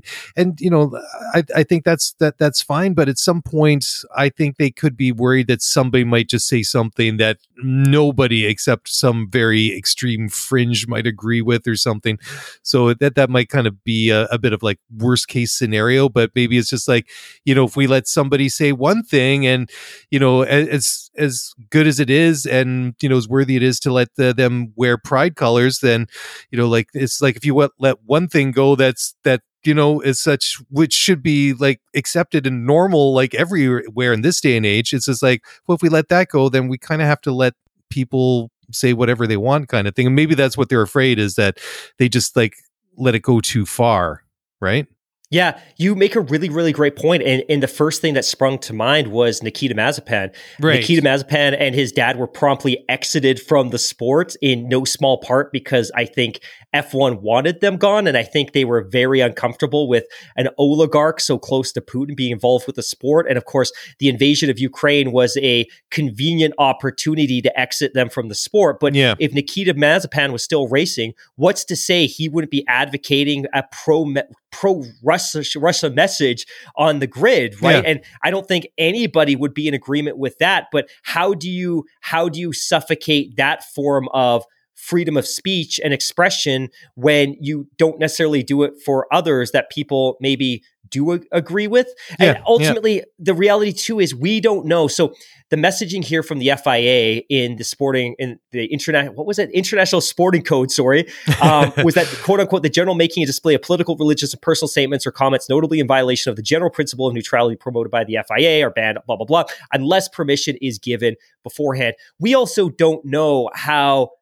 I think that's fine. But at some point, I think they could be worried that somebody might just say something that nobody except some very extreme fringe might agree with or something. So that might kind of be a bit of like worst case scenario, but maybe it's just like, if we let somebody say one thing and, as good as it is and, as worthy it is to let them wear pride colors, then, it's like if you let one thing go that is such, which should be like accepted and normal, like everywhere in this day and age, it's just like, well, if we let that go, then we kind of have to let people say whatever they want kind of thing. And maybe that's what they're afraid, is that they just like let it go too far. Right. Yeah, you make a really, really great point. And the first thing that sprung to mind was Nikita Mazepin. Right. Nikita Mazepin and his dad were promptly exited from the sport in no small part because I think F1 wanted them gone. And I think they were very uncomfortable with an oligarch so close to Putin being involved with the sport. And of course, the invasion of Ukraine was a convenient opportunity to exit them from the sport. But if Nikita Mazepin was still racing, what's to say he wouldn't be advocating a pro-Russia message on the grid, right? Yeah. And I don't think anybody would be in agreement with that. But how do you suffocate that form of freedom of speech and expression when you don't necessarily do it for others that people maybe do agree with? And ultimately, the reality too is we don't know. So the messaging here from the FIA in the International Sporting Code, was that quote unquote, the general making a display of political, religious, and personal statements or comments notably in violation of the general principle of neutrality promoted by the FIA are banned, blah, blah, blah, unless permission is given beforehand. We also don't know how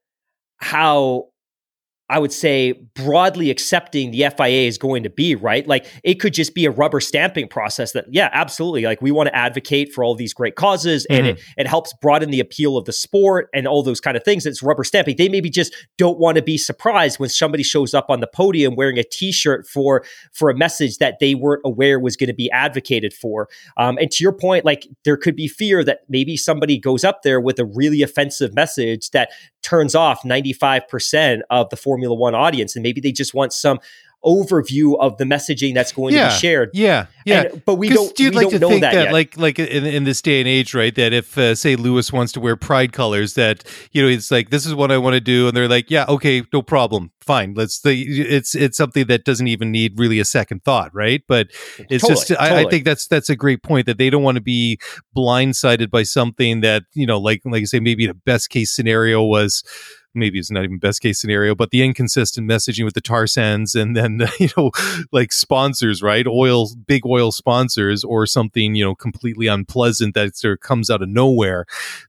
I would say broadly accepting the FIA is going to be, right? Like it could just be a rubber stamping process that, absolutely. Like we want to advocate for all these great causes and it helps broaden the appeal of the sport and all those kind of things. It's rubber stamping. They maybe just don't want to be surprised when somebody shows up on the podium wearing a t-shirt for a message that they weren't aware was going to be advocated for. And to your point, like there could be fear that maybe somebody goes up there with a really offensive message that turns off 95% of the Formula One audience. And maybe they just want some overview of the messaging that's going to be shared. But we don't know that yet. Like in this day and age, right? That if say Lewis wants to wear pride colors, that it's like, this is what I want to do, and they're like, yeah, okay, no problem, fine. It's something that doesn't even need really a second thought, right? But it's I think that's a great point, that they don't want to be blindsided by something that like I say, maybe the best case scenario was maybe it's not even best case scenario, but the inconsistent messaging with the tar sands, and then like sponsors, right? Big oil sponsors, or something completely unpleasant that sort of comes out of nowhere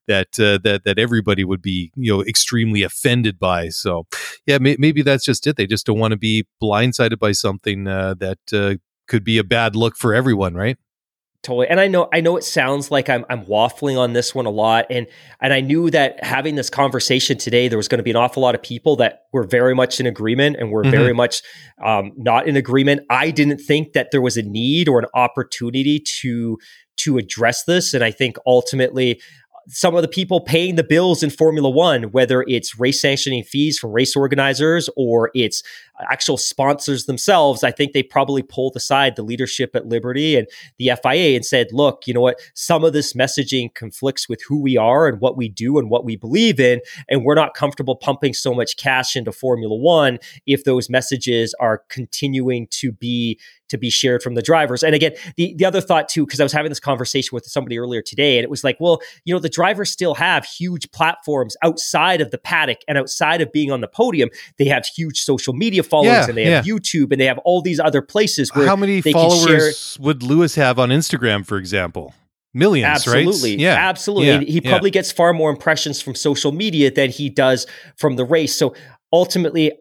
that everybody would be extremely offended by. So yeah, maybe that's just it. They just don't want to be blindsided by something that could be a bad look for everyone, right? Totally. And I know it sounds like I'm waffling on this one a lot. And I knew that having this conversation today, there was going to be an awful lot of people that were very much in agreement and were very much not in agreement. I didn't think that there was a need or an opportunity to address this. And I think ultimately some of the people paying the bills in Formula One, whether it's race sanctioning fees from race organizers or it's actual sponsors themselves, I think they probably pulled aside the leadership at Liberty and the FIA and said, look, you know what, some of this messaging conflicts with who we are and what we do and what we believe in, and we're not comfortable pumping so much cash into Formula One if those messages are continuing to be shared from the drivers. And again, the other thought too, because I was having this conversation with somebody earlier today, and it was like, well, the drivers still have huge platforms outside of the paddock and outside of being on the podium. They have huge social media followings, and they have YouTube, and they have all these other places where how many followers would Lewis have on Instagram, for example? Millions, absolutely, right? Absolutely. Yeah. He probably gets far more impressions from social media than he does from the race. So ultimately,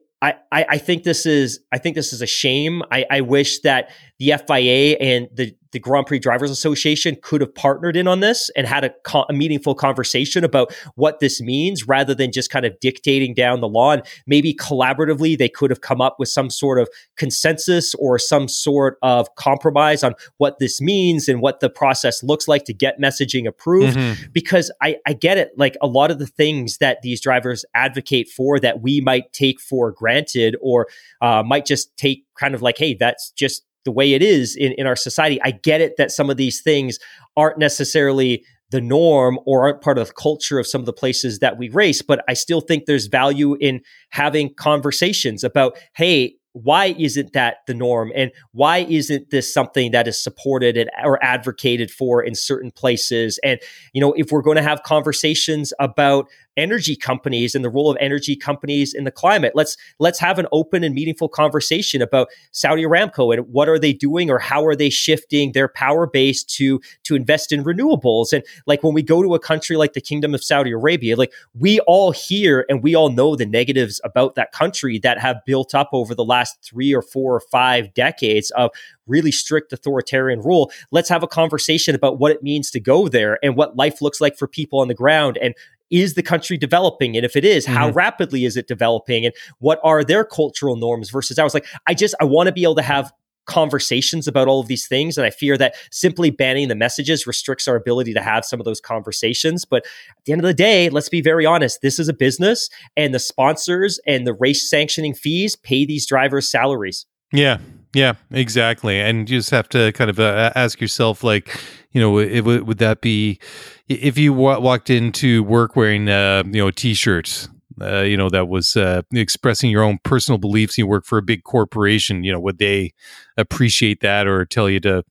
I think this is a shame. I wish that the FIA and the Grand Prix Drivers Association could have partnered in on this and had a meaningful conversation about what this means, rather than just kind of dictating down the law. And maybe collaboratively, they could have come up with some sort of consensus or some sort of compromise on what this means and what the process looks like to get messaging approved. Because I get it. Like, a lot of the things that these drivers advocate for that we might take for granted, or might just take kind of like, hey, that's just the way it is in our society. I get it that some of these things aren't necessarily the norm or aren't part of the culture of some of the places that we race, but I still think there's value in having conversations about, hey, why isn't that the norm? And why isn't this something that is supported or advocated for in certain places? And, if we're going to have conversations about energy companies and the role of energy companies in the climate, let's have an open and meaningful conversation about Saudi Aramco and what are they doing, or how are they shifting their power base to invest in renewables. And like, when we go to a country like the Kingdom of Saudi Arabia, like, we all hear and we all know the negatives about that country that have built up over the last 3 or 4 or 5 decades of really strict authoritarian rule. Let's have a conversation about what it means to go there and what life looks like for people on the ground. And is the country developing? And if it is, how rapidly is it developing? And what are their cultural norms versus ours? Like, I want to be able to have conversations about all of these things. And I fear that simply banning the messages restricts our ability to have some of those conversations. But at the end of the day, let's be very honest. This is a business, and the sponsors and the race sanctioning fees pay these drivers' salaries. Yeah, exactly. And you just have to kind of ask yourself, like, would that be if you walked into work wearing, a t-shirt, that was expressing your own personal beliefs, and you work for a big corporation, would they appreciate that, or tell you to,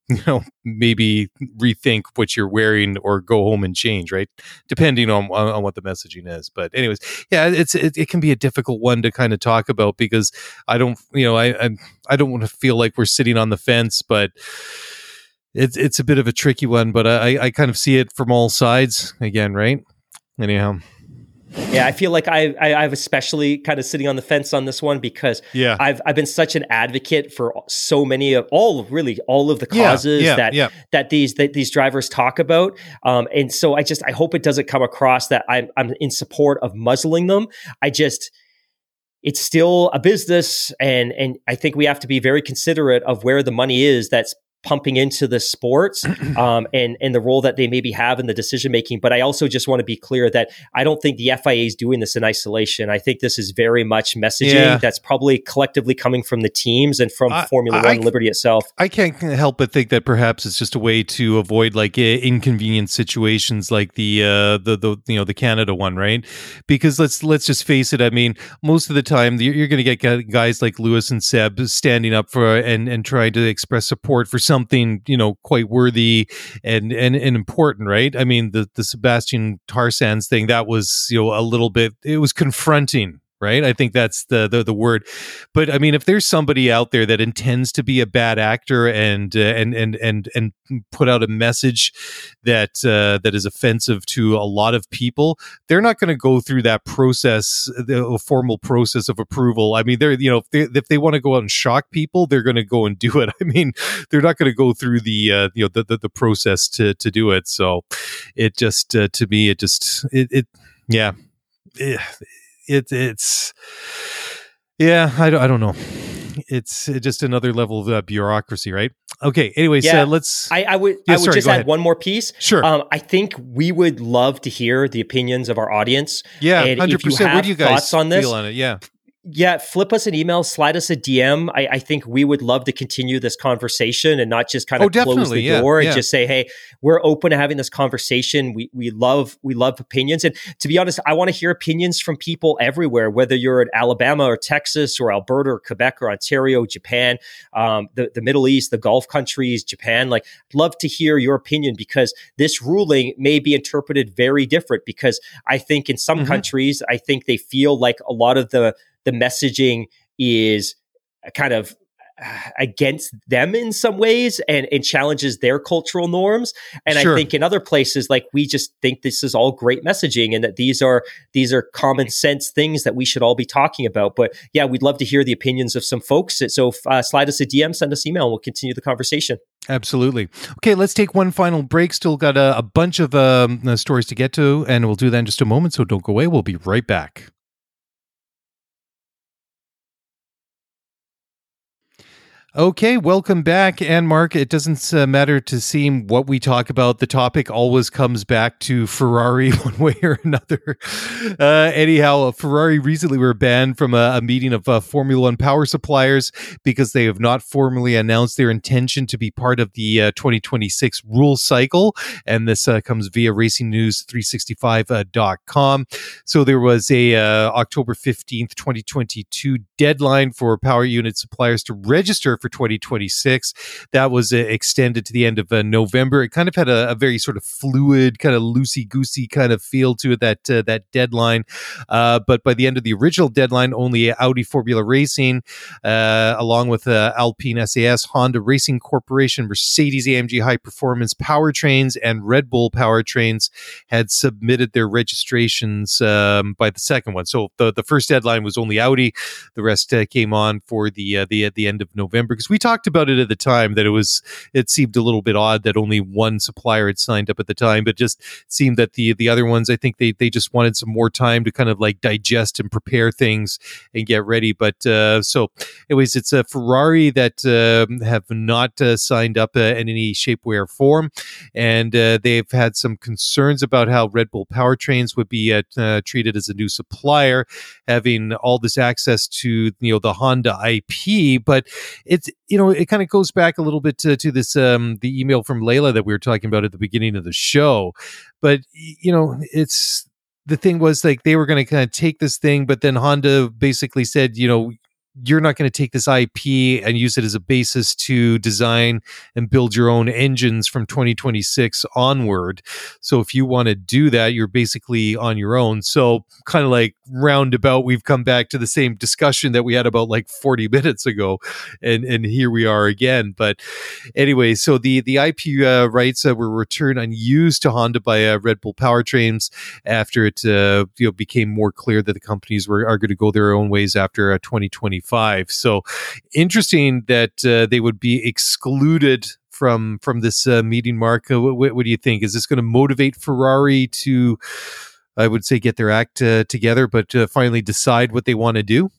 maybe rethink what you're wearing or go home and change, right? Depending on what the messaging is. But anyways, yeah, it can be a difficult one to kind of talk about, because I don't, I don't want to feel like we're sitting on the fence, but it's a bit of a tricky one, but I kind of see it from all sides again, right? Anyhow. Yeah, I feel like I've especially kind of sitting on the fence on this one, because I've been such an advocate for so many of all of the causes that these drivers talk about, and so I hope it doesn't come across that I'm in support of muzzling them. It's still a business, and I think we have to be very considerate of where the money is that's pumping into the sports, and the role that they maybe have in the decision making. But I also just want to be clear that I don't think the FIA is doing this in isolation. I think this is very much messaging that's probably collectively coming from the teams and from Formula One, Liberty itself. I can't help but think that perhaps it's just a way to avoid like inconvenient situations like the Canada one, right? Because let's just face it. I mean, most of the time you're going to get guys like Lewis and Seb standing up for and trying to express support for something, quite worthy and important, right? I mean, the Sebastian Tarsan's thing, that was, a little bit, it was confronting, right? I think that's the word. But I mean, if there's somebody out there that intends to be a bad actor and put out a message that is offensive to a lot of people, they're not going to go through that process, the formal process of approval. I mean, if they want to go out and shock people, they're going to go and do it. I mean, they're not going to go through the process to do it. So it just to me, I don't know. It's just another level of bureaucracy, right? Okay. Anyways, let's. I would just add one more piece. Sure. I think we would love to hear the opinions of our audience. Yeah, 100%. What do you guys thoughts on this? Feel on it? Yeah. Yeah, flip us an email, slide us a DM. I think we would love to continue this conversation and not just kind of close the door and just say, hey, we're open to having this conversation. We love opinions. And to be honest, I want to hear opinions from people everywhere, whether you're in Alabama or Texas or Alberta or Quebec or Ontario, Japan, the Middle East, the Gulf countries, Japan. Like, love to hear your opinion, because this ruling may be interpreted very different, because I think in some countries, I think they feel like a lot of the messaging is kind of against them in some ways and challenges their cultural norms. And I think in other places, like, we just think this is all great messaging and that these are common sense things that we should all be talking about. But yeah, we'd love to hear the opinions of some folks. So slide us a DM, send us email, and we'll continue the conversation. Absolutely. Okay, let's take one final break. Still got a bunch of stories to get to, and we'll do that in just a moment. So don't go away. We'll be right back. Okay, welcome back. And Mark, it doesn't matter to seem what we talk about. The topic always comes back to Ferrari one way or another. Anyhow, Ferrari recently were banned from a meeting of Formula One power suppliers because they have not formally announced their intention to be part of the 2026 rule cycle. And this comes via racingnews365.com. So there was a October 15th, 2022 deadline for power unit suppliers to register for 2026. That was extended to the end of November. It kind of had a very sort of fluid, kind of loosey-goosey kind of feel to it, that deadline. But by the end of the original deadline, only Audi Formula Racing, along with Alpine SAS, Honda Racing Corporation, Mercedes-AMG High Performance Powertrains, and Red Bull Powertrains had submitted their registrations by the second one. So the first deadline was only Audi. The rest came on for the end of November, because we talked about it at the time that it seemed a little bit odd that only one supplier had signed up at the time, but just seemed that the other ones, I think they just wanted some more time to kind of like digest and prepare things and get ready. But so anyways, it's a Ferrari that have not signed up in any shape, way, or form, and they've had some concerns about how Red Bull Powertrains would be treated as a new supplier, having all this access to the Honda IP. But it's it kind of goes back a little bit to this the email from Layla that we were talking about at the beginning of the show. But it's the thing was, like, they were going to kind of take this thing, but then Honda basically said, you're not going to take this IP and use it as a basis to design and build your own engines from 2026 onward. So if you want to do that, you're basically on your own. So kind of like roundabout, we've come back to the same discussion that we had about like 40 minutes ago. And here we are again. But anyway, so the IP rights were returned unused to Honda by Red Bull Powertrains after it became more clear that the companies are going to go their own ways after 2025. So interesting that they would be excluded from this meeting, Mark. What do you think? Is this going to motivate Ferrari to, I would say, get their act together, but finally decide what they want to do?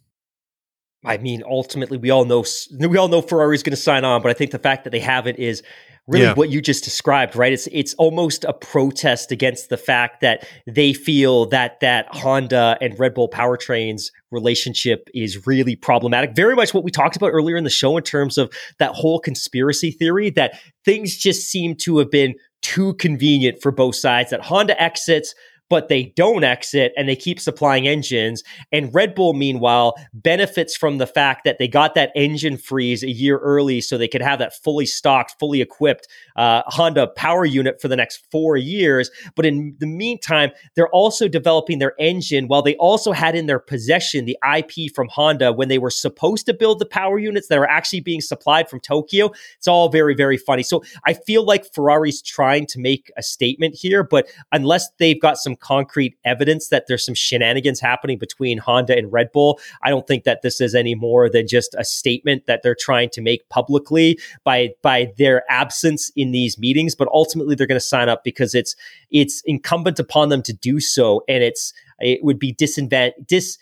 I mean, ultimately, we all know Ferrari's going to sign on, but I think the fact that they haven't is really what you just described, right? It's almost a protest against the fact that they feel that Honda and Red Bull Powertrains relationship is really problematic. Very much what we talked about earlier in the show in terms of that whole conspiracy theory, that things just seem to have been too convenient for both sides, that Honda exits, but they don't exit and they keep supplying engines. And Red Bull, meanwhile, benefits from the fact that they got that engine freeze a year early so they could have that fully stocked, fully equipped Honda power unit for the next 4 years. But in the meantime, they're also developing their engine while they also had in their possession the IP from Honda when they were supposed to build the power units that are actually being supplied from Tokyo. It's all very, very funny. So I feel like Ferrari's trying to make a statement here, but unless they've got some concrete evidence that there's some shenanigans happening between Honda and Red Bull, I don't think that this is any more than just a statement that they're trying to make publicly by their absence in these meetings. But ultimately, they're going to sign up because it's incumbent upon them to do so, and it would be disadvantageous.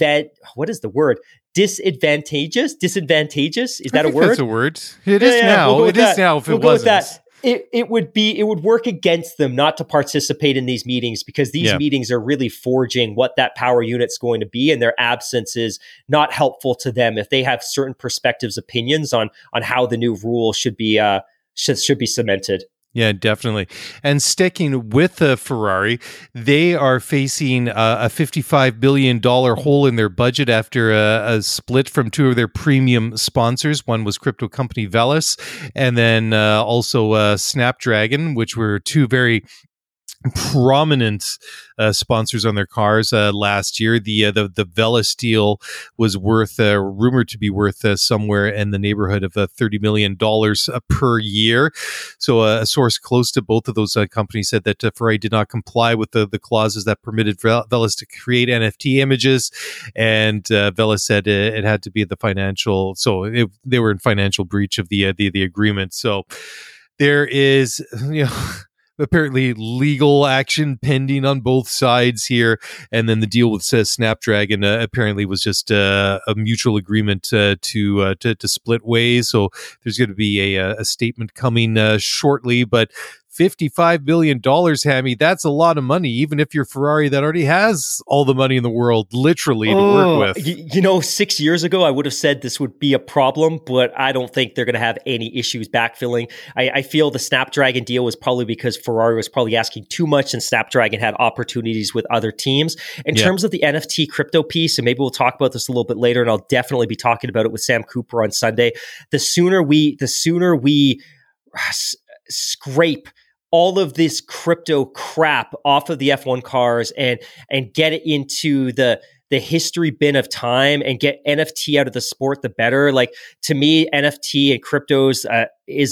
Disadvantageous? Is that a word? That's a word. It is now. It is now. If it wasn't. It would work against them not to participate in these meetings because these meetings are really forging what that power unit's going to be, and their absence is not helpful to them if they have certain perspectives, opinions on how the new rule should be cemented. Yeah, definitely. And sticking with Ferrari, they are facing a $55 billion hole in their budget after a split from two of their premium sponsors. One was crypto company Veles, and then also Snapdragon, which were two very prominent sponsors on their cars last year. The Veles deal was rumored to be worth somewhere in the neighborhood of $30 million per year. So a source close to both of those companies said that Ferrari did not comply with the clauses that permitted Veles to create NFT images, and Veles said it had to be the financial. So they were in financial breach of the agreement. So there is, apparently legal action pending on both sides here, and then the deal with Snapdragon apparently was just a mutual agreement to split ways. So there's going to be a statement coming shortly, but $55 billion, Hammy, that's a lot of money, even if you're Ferrari that already has all the money in the world, literally, to work with. 6 years ago, I would have said this would be a problem, but I don't think they're going to have any issues backfilling. I feel the Snapdragon deal was probably because Ferrari was probably asking too much and Snapdragon had opportunities with other teams. In terms of the NFT crypto piece, and maybe we'll talk about this a little bit later, and I'll definitely be talking about it with Sam Cooper on Sunday, the sooner we scrape all of this crypto crap off of the F1 cars and get it into the history bin of time and get NFT out of the sport, the better. Like, to me, NFT and cryptos is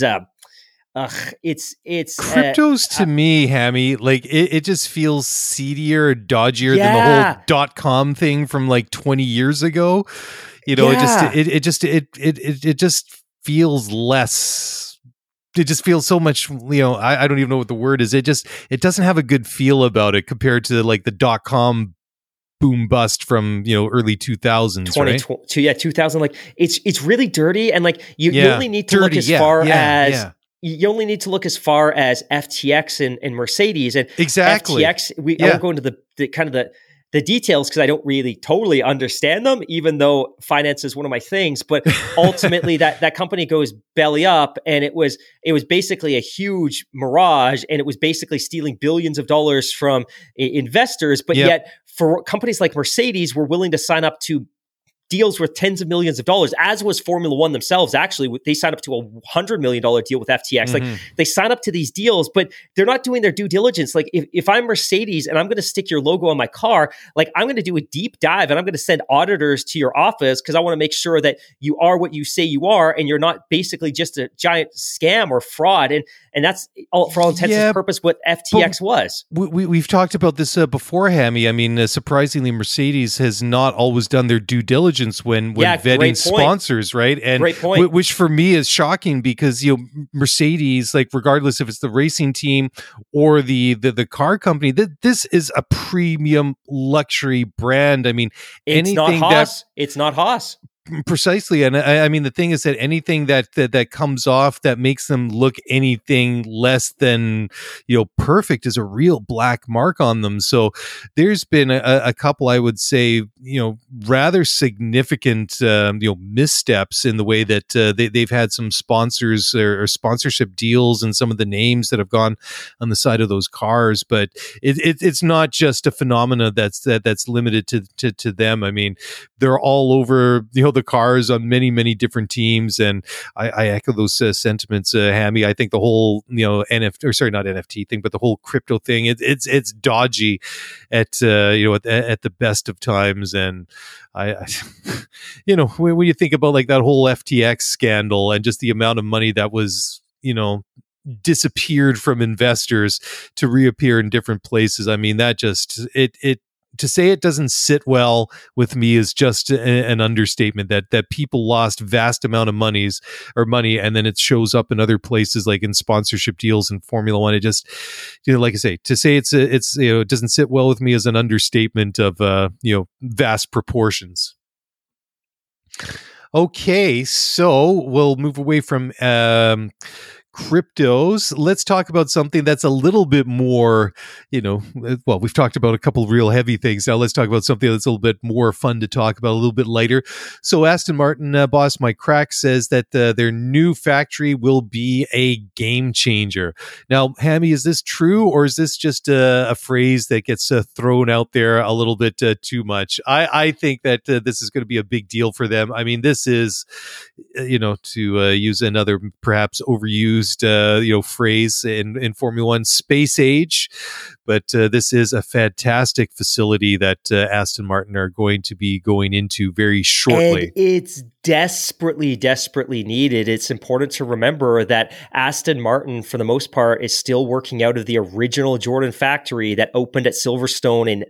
it's cryptos to me, Hammy, like it just feels seedier, dodgier than the whole .com thing from like 20 years ago. It just feels less. It just feels so much, I don't even know what the word is. It doesn't have a good feel about it compared to like the .com boom bust from, early 2000s, right? 2000. Like it's really dirty. And like you only need to look as far as you only need to look as far as FTX and Mercedes. And exactly. FTX, I won't go into the kind of the details because I don't really totally understand them, even though finance is one of my things. But ultimately, that company goes belly up, and it was basically a huge mirage, and it was basically stealing billions of dollars from investors. But yet, for companies like Mercedes, were willing to sign up to deals worth tens of millions of dollars, as was Formula One themselves. Actually, they signed up to a $100 million deal with FTX. Like, they sign up to these deals, but they're not doing their due diligence. Like, if I'm Mercedes and I'm going to stick your logo on my car, like, I'm going to do a deep dive and I'm going to send auditors to your office because I want to make sure that you are what you say you are and you're not basically just a giant scam or fraud. And that's all, for all intents and purposes, what FTX was. We've talked about this before, Hammy. I mean, surprisingly, Mercedes has not always done their due diligence when vetting sponsors, right? And great point. Which for me is shocking because Mercedes, like, regardless if it's the racing team or the car company, this is a premium luxury brand. I mean, it's not Haas. Precisely. And I mean, the thing is that anything that comes off that makes them look anything less than, perfect is a real black mark on them. So there's been a couple, I would say, rather significant, missteps in the way that they've had some sponsors or sponsorship deals and some of the names that have gone on the side of those cars. But it's not just a phenomena that's limited to them. I mean, they're all over, the cars on many, many different teams. And I echo those sentiments, Hammy. I think the whole, not NFT thing, but the whole crypto thing, it's dodgy at the best of times. And I when you think about like that whole FTX scandal and just the amount of money that was, disappeared from investors to reappear in different places. I mean, that just, to say it doesn't sit well with me is just an understatement. That people lost vast amount of money, and then it shows up in other places like in sponsorship deals in Formula One. It just, like I say, to say it doesn't sit well with me is an understatement of vast proportions. Okay, so we'll move away from cryptos. Let's talk about something that's a little bit more, we've talked about a couple of real heavy things. Now let's talk about something that's a little bit more fun to talk about, a little bit lighter. So Aston Martin boss Mike Krack says that their new factory will be a game changer. Now, Hammy, is this true, or is this just a phrase that gets thrown out there a little bit too much? I think that this is going to be a big deal for them. I mean, this is, to use another perhaps overused phrase in Formula One, space age. But this is a fantastic facility that Aston Martin are going to be going into very shortly. And it's desperately, desperately needed. It's important to remember that Aston Martin, for the most part, is still working out of the original Jordan factory that opened at Silverstone in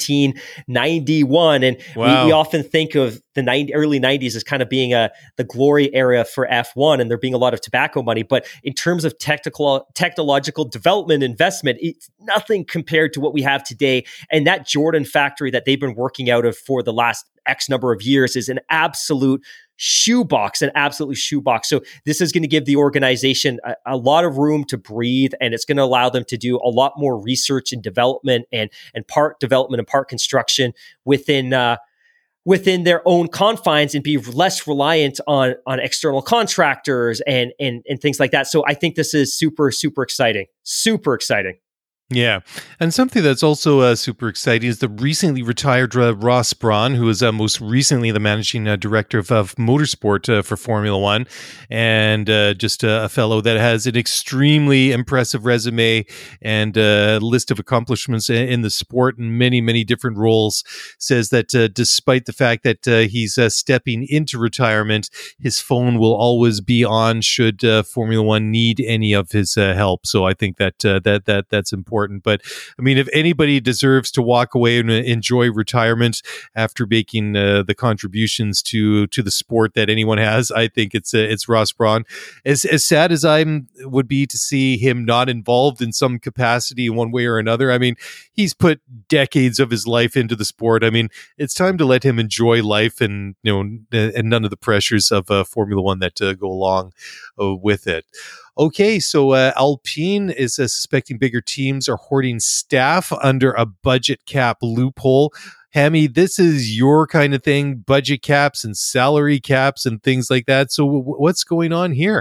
1991. And wow. we often think of the early 90s as kind of being the glory area for F1 and there being a lot of tobacco money. But in terms of technological development investment, it's nothing compared to what we have today. And that Jordan factory that they've been working out of for the last X number of years is an absolute shoebox. So this is going to give the organization a lot of room to breathe, and it's going to allow them to do a lot more research and development and part development and part construction within their own confines and be less reliant on external contractors and things like that. So I think this is super, super exciting. Super exciting. Yeah. And something that's also super exciting is the recently retired Ross Brawn, who is most recently the managing director of motorsport for Formula One, and just a fellow that has an extremely impressive resume and a list of accomplishments in the sport in many, many different roles, says that despite the fact that he's stepping into retirement, his phone will always be on should Formula One need any of his help. So I think that that's important. But I mean, if anybody deserves to walk away and enjoy retirement after making the contributions to the sport that anyone has, I think it's Ross Brawn. As sad as I would be to see him not involved in some capacity in one way or another, I mean, he's put decades of his life into the sport. I mean, it's time to let him enjoy life and and none of the pressures of Formula One that go along with it. Okay, so Alpine is suspecting bigger teams are hoarding staff under a budget cap loophole. Hammy, this is your kind of thing, budget caps and salary caps and things like that. So what's going on here?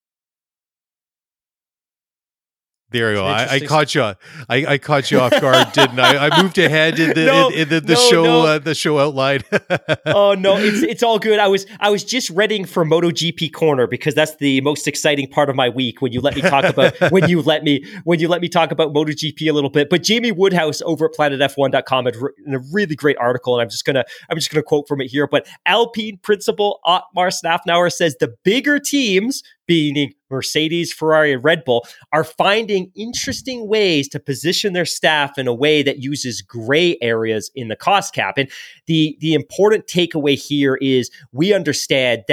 There you go. I caught you. I caught you off guard, didn't I? I moved ahead in the show outline. Oh no, it's all good. I was just readying for MotoGP Corner because that's the most exciting part of my week when you let me talk about when you let me talk about MotoGP a little bit. But Jamie Woodhouse over at planetf1.com had written a really great article, and I'm just gonna quote from it here. But Alpine principal Otmar Szafnauer says the bigger teams, meaning Mercedes, Ferrari, and Red Bull, are finding interesting ways to position their staff in a way that uses gray areas in the cost cap. And the important takeaway here is we understand that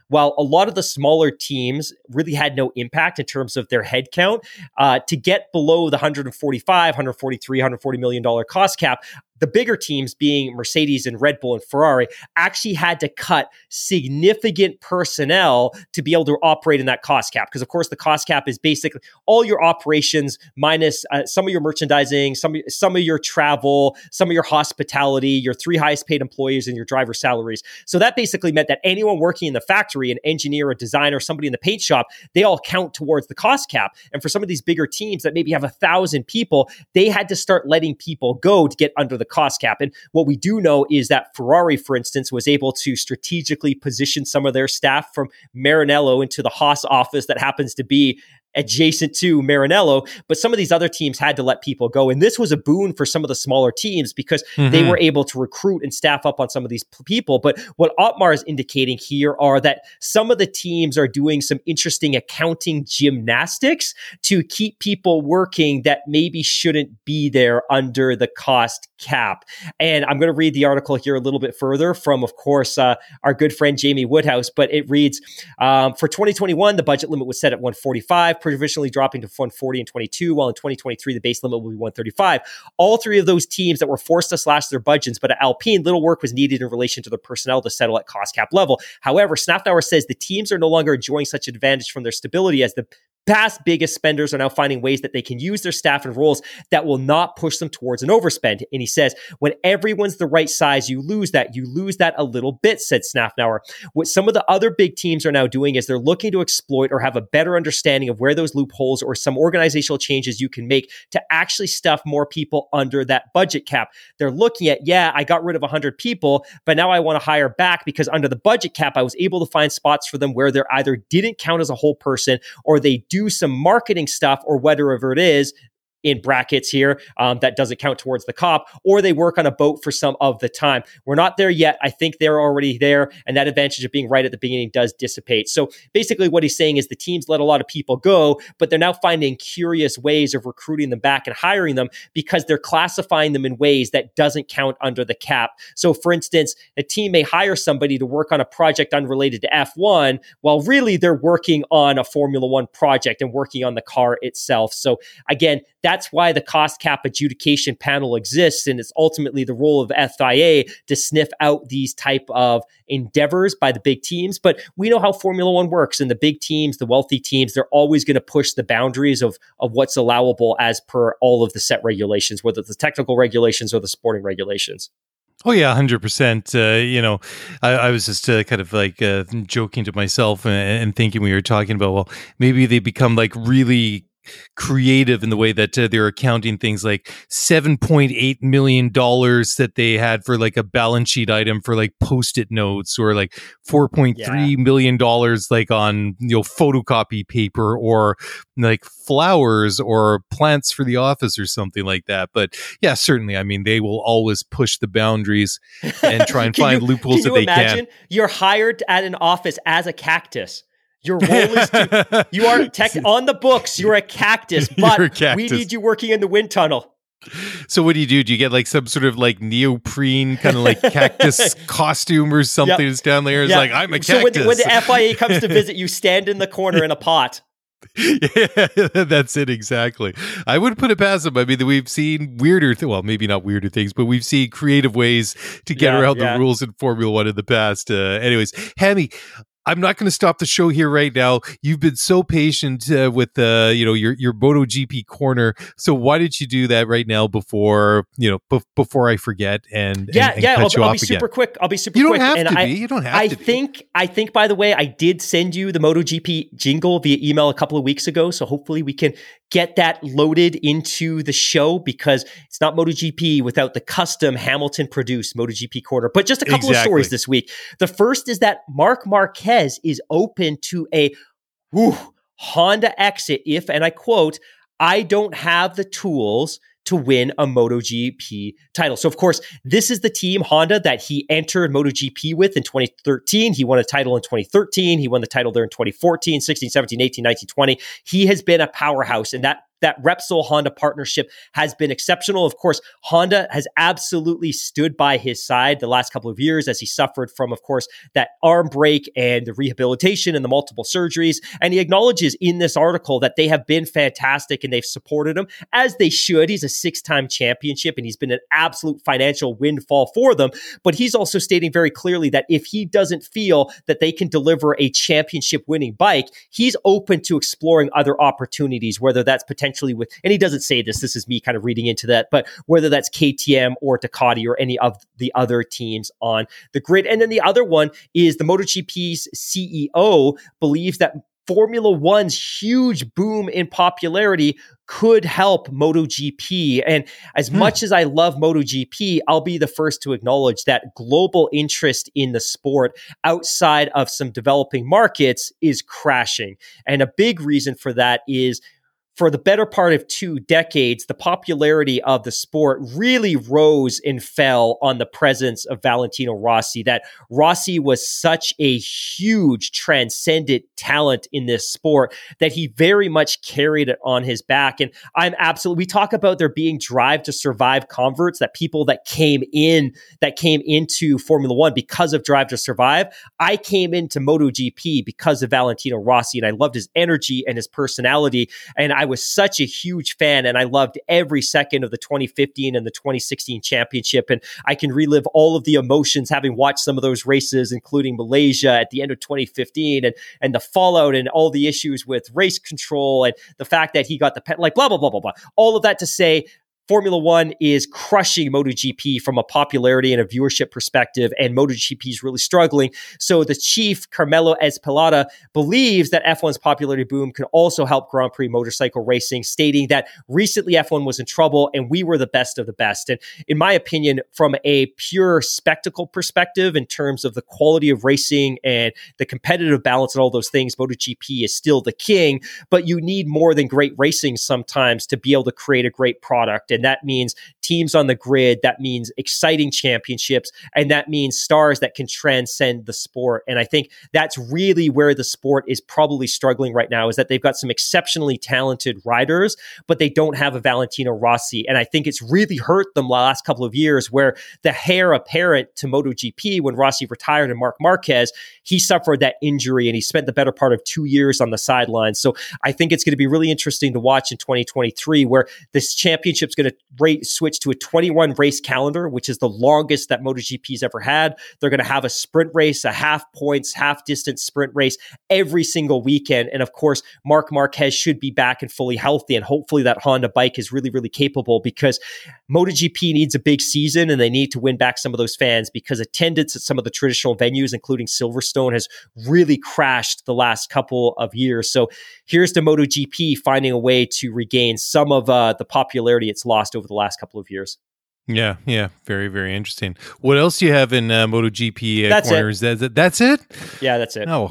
while a lot of the smaller teams really had no impact in terms of their head count, to get below the 145, 143, $140 million cost cap, the bigger teams being Mercedes and Red Bull and Ferrari actually had to cut significant personnel to be able to operate in that cost cap. Because of course the cost cap is basically all your operations minus some of your merchandising, some of your travel, some of your hospitality, your 3 highest paid employees and your driver salaries. So that basically meant that anyone working in the factory, an engineer, a designer, somebody in the paint shop, they all count towards the cost cap. And for some of these bigger teams that maybe have 1,000 people, they had to start letting people go to get under the cost cap. And what we do know is that Ferrari, for instance, was able to strategically position some of their staff from Maranello into the Haas office that happens to be adjacent to Maranello, but some of these other teams had to let people go. And this was a boon for some of the smaller teams because they were able to recruit and staff up on some of these people. But what Otmar is indicating here are that some of the teams are doing some interesting accounting gymnastics to keep people working that maybe shouldn't be there under the cost cap. And I'm going to read the article here a little bit further from, of course, our good friend Jamie Woodhouse, but it reads, for 2021, the budget limit was set at 145, provisionally dropping to 140 in 22, while in 2023, the base limit will be 135. All 3 of those teams that were forced to slash their budgets, but at Alpine, little work was needed in relation to the personnel to settle at cost cap level. However, Snafnauer says the teams are no longer enjoying such advantage from their stability as the past biggest spenders are now finding ways that they can use their staff and roles that will not push them towards an overspend. And he says, when everyone's the right size, you lose that a little bit, said Snafnauer. What some of the other big teams are now doing is they're looking to exploit or have a better understanding of where those loopholes or some organizational changes you can make to actually stuff more people under that budget cap. They're looking at, I got rid of 100 people, but now I want to hire back because under the budget cap, I was able to find spots for them where they either didn't count as a whole person or they do some marketing stuff or whatever it is in brackets here that doesn't count towards the COP, or they work on a boat for some of the time. We're not there yet. I think they're already there, and that advantage of being right at the beginning does dissipate. So basically what he's saying is the teams let a lot of people go, but they're now finding curious ways of recruiting them back and hiring them because they're classifying them in ways that doesn't count under the cap. So for instance, a team may hire somebody to work on a project unrelated to F1, while really they're working on a Formula One project and working on the car itself. So again, that's why the cost cap adjudication panel exists, and it's ultimately the role of FIA to sniff out these type of endeavors by the big teams. But we know how Formula One works, and the big teams, the wealthy teams, they're always going to push the boundaries of what's allowable as per all of the set regulations, whether it's the technical regulations or the sporting regulations. Oh yeah, 100%. I was just kind of like joking to myself and thinking we were talking about, well, maybe they become like really creative in the way that they're accounting things like $7.8 million that they had for like a balance sheet item for like Post-it notes, or like $4.3 million like on photocopy paper, or like flowers or plants for the office or something like that. But yeah, certainly, I mean, they will always push the boundaries and try and find loopholes that they can. Can you imagine? You're hired at an office as a cactus. Your role is you are on the books, you're a cactus, but we need you working in the wind tunnel. So what do? Do you get like some sort of like neoprene kind of like cactus costume or something that's down there? It's like, I'm a cactus. So when the FIA comes to visit, you stand in the corner in a pot. Yeah, that's it exactly. I would put it past them. I mean, we've seen weirder, well, maybe not weirder things, but we've seen creative ways to get around the rules in Formula One in the past. Anyways, Hammy, I'm not going to stop the show here right now. You've been so patient with your MotoGP corner. So why did you do that right now before I forget and I'll be super quick. I'll be super quick. You don't have to be. You don't have to be. I think, by the way, I did send you the MotoGP jingle via email a couple of weeks ago. So hopefully we can get that loaded into the show, because it's not MotoGP without the custom Hamilton produced MotoGP corner. But just a couple of stories this week. The first is that Marc Marquez is open to a Honda exit if, and I quote, I don't have the tools to win a MotoGP title. So, of course, this is the team, Honda, that he entered MotoGP with in 2013. He won a title in 2013. He won the title there in 2014, 16, 17, 18, 19, 20. He has been a powerhouse, and that that Repsol-Honda partnership has been exceptional. Of course, Honda has absolutely stood by his side the last couple of years as he suffered from, of course, that arm break and the rehabilitation and the multiple surgeries. And he acknowledges in this article that they have been fantastic and they've supported him as they should. He's a 6-time championship and he's been an absolute financial windfall for them. But he's also stating very clearly that if he doesn't feel that they can deliver a championship winning bike, he's open to exploring other opportunities, whether that's potentially with, and he doesn't say this is me kind of reading into that, but whether that's KTM or Ducati or any of the other teams on the grid. And then the other one is the MotoGP's CEO believes that Formula One's huge boom in popularity could help MotoGP. And as much as I love MotoGP, I'll be the first to acknowledge that global interest in the sport outside of some developing markets is crashing. And a big reason for that is for the better part of 2 decades, the popularity of the sport really rose and fell on the presence of Valentino Rossi. That Rossi was such a huge, transcendent talent in this sport that he very much carried it on his back. And we talk about there being drive to survive converts, that people that came into Formula One because of Drive to Survive. I came into MotoGP because of Valentino Rossi, and I loved his energy and his personality. And I was such a huge fan, and I loved every second of the 2015 and the 2016 championship. And I can relive all of the emotions having watched some of those races, including Malaysia at the end of 2015 and the fallout and all the issues with race control and the fact that he got the blah, blah, blah, blah, blah. All of that to say, Formula One is crushing MotoGP from a popularity and a viewership perspective, and MotoGP is really struggling. So the chief, Carmelo Ezpeleta, believes that F1's popularity boom can also help Grand Prix motorcycle racing, stating that recently F1 was in trouble and we were the best of the best. And in my opinion, from a pure spectacle perspective, in terms of the quality of racing and the competitive balance and all those things, MotoGP is still the king, but you need more than great racing sometimes to be able to create a great product. And that means teams on the grid, that means exciting championships, and that means stars that can transcend the sport. And I think that's really where the sport is probably struggling right now, is that they've got some exceptionally talented riders, but they don't have a Valentino Rossi. And I think it's really hurt them the last couple of years, where the heir apparent to MotoGP, when Rossi retired and Marc Marquez, he suffered that injury and he spent the better part of 2 years on the sidelines. So I think it's going to be really interesting to watch in 2023, where this championship's going to switch to a 21 race calendar, which is the longest that MotoGP's ever had. They're going to have a sprint race, a half points, half distance sprint race every single weekend. And of course, Marc Marquez should be back and fully healthy. And hopefully that Honda bike is really, really capable, because MotoGP needs a big season and they need to win back some of those fans, because attendance at some of the traditional venues, including Silverstone, has really crashed the last couple of years. So here's to MotoGP finding a way to regain some of the popularity it's lost over the last couple of years. Yeah. Very, very interesting. What else do you have in MotoGP corners? That's it? Yeah, that's it. No.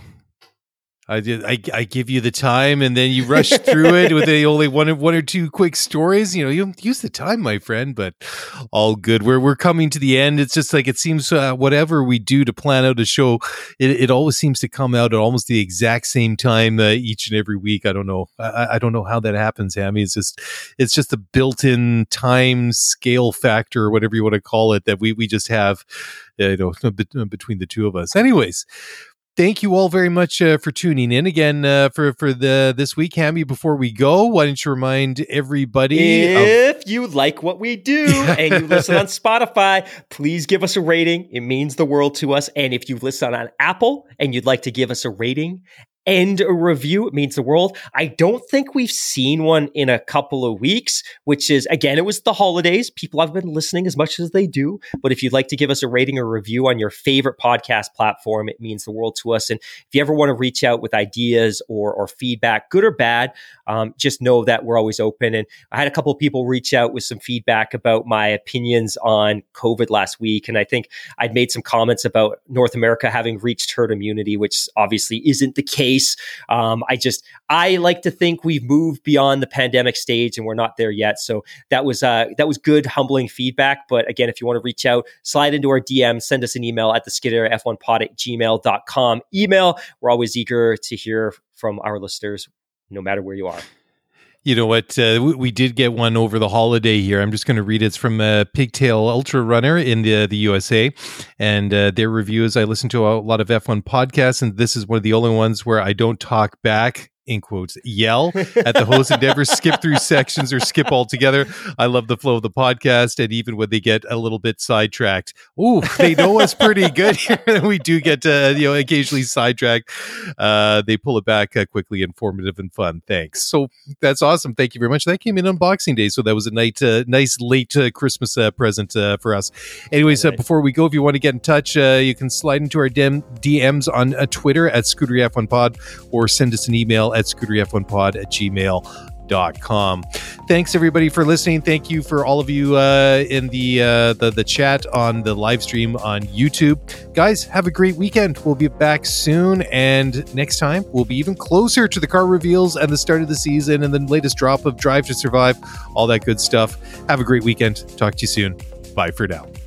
I give you the time, and then you rush through it with only one or two quick stories. You use the time, my friend, but all good. We're coming to the end. It's just like, it seems whatever we do to plan out a show, it always seems to come out at almost the exact same time each and every week. I don't know. I don't know how that happens, Hammy. It's just the built-in time scale factor, or whatever you want to call it, that we just have, between the two of us. Anyways. Thank you all very much for tuning in again for this week. Hammy, before we go, why don't you remind everybody, if you like what we do and you listen on Spotify, please give us a rating. It means the world to us. And if you listen on Apple and you'd like to give us a rating and a review, it means the world. I don't think we've seen one in a couple of weeks, which is, again, it was the holidays. People haven't been listening as much as they do. But if you'd like to give us a rating or review on your favorite podcast platform, it means the world to us. And if you ever want to reach out with ideas or feedback, good or bad, just know that we're always open. And I had a couple of people reach out with some feedback about my opinions on COVID last week. And I think I'd made some comments about North America having reached herd immunity, which obviously isn't the case. I like to think we've moved beyond the pandemic stage and we're not there yet. So that was good, humbling feedback. But again, if you want to reach out, slide into our DM, send us an email at theskideraF1pod@gmail.com. We're always eager to hear from our listeners, no matter where you are. You know what? We did get one over the holiday here. I'm just going to read it. It's from Pigtail Ultra Runner in the USA. And their review is, I listen to a lot of F1 podcasts, and this is one of the only ones where I don't talk back, in quotes, yell at the host and never skip through sections or skip altogether. I love the flow of the podcast, and even when they get a little bit sidetracked. Ooh, they know us pretty good here. We do get occasionally sidetracked. They pull it back quickly, informative and fun. Thanks. So that's awesome. Thank you very much. That came in on Boxing Day, so that was a nice late Christmas present for us. Anyways, before we go, if you want to get in touch, you can slide into our DMs on Twitter at Scootery F1 Pod, or send us an email at scooteryf1pod@gmail.com. Thanks everybody for listening. Thank you for all of you in the chat on the live stream on YouTube. Guys, have a great weekend. We'll be back soon, and next time we'll be even closer to the car reveals and the start of the season and the latest drop of Drive to Survive, all that good stuff. Have a great weekend. Talk to you soon. Bye for now.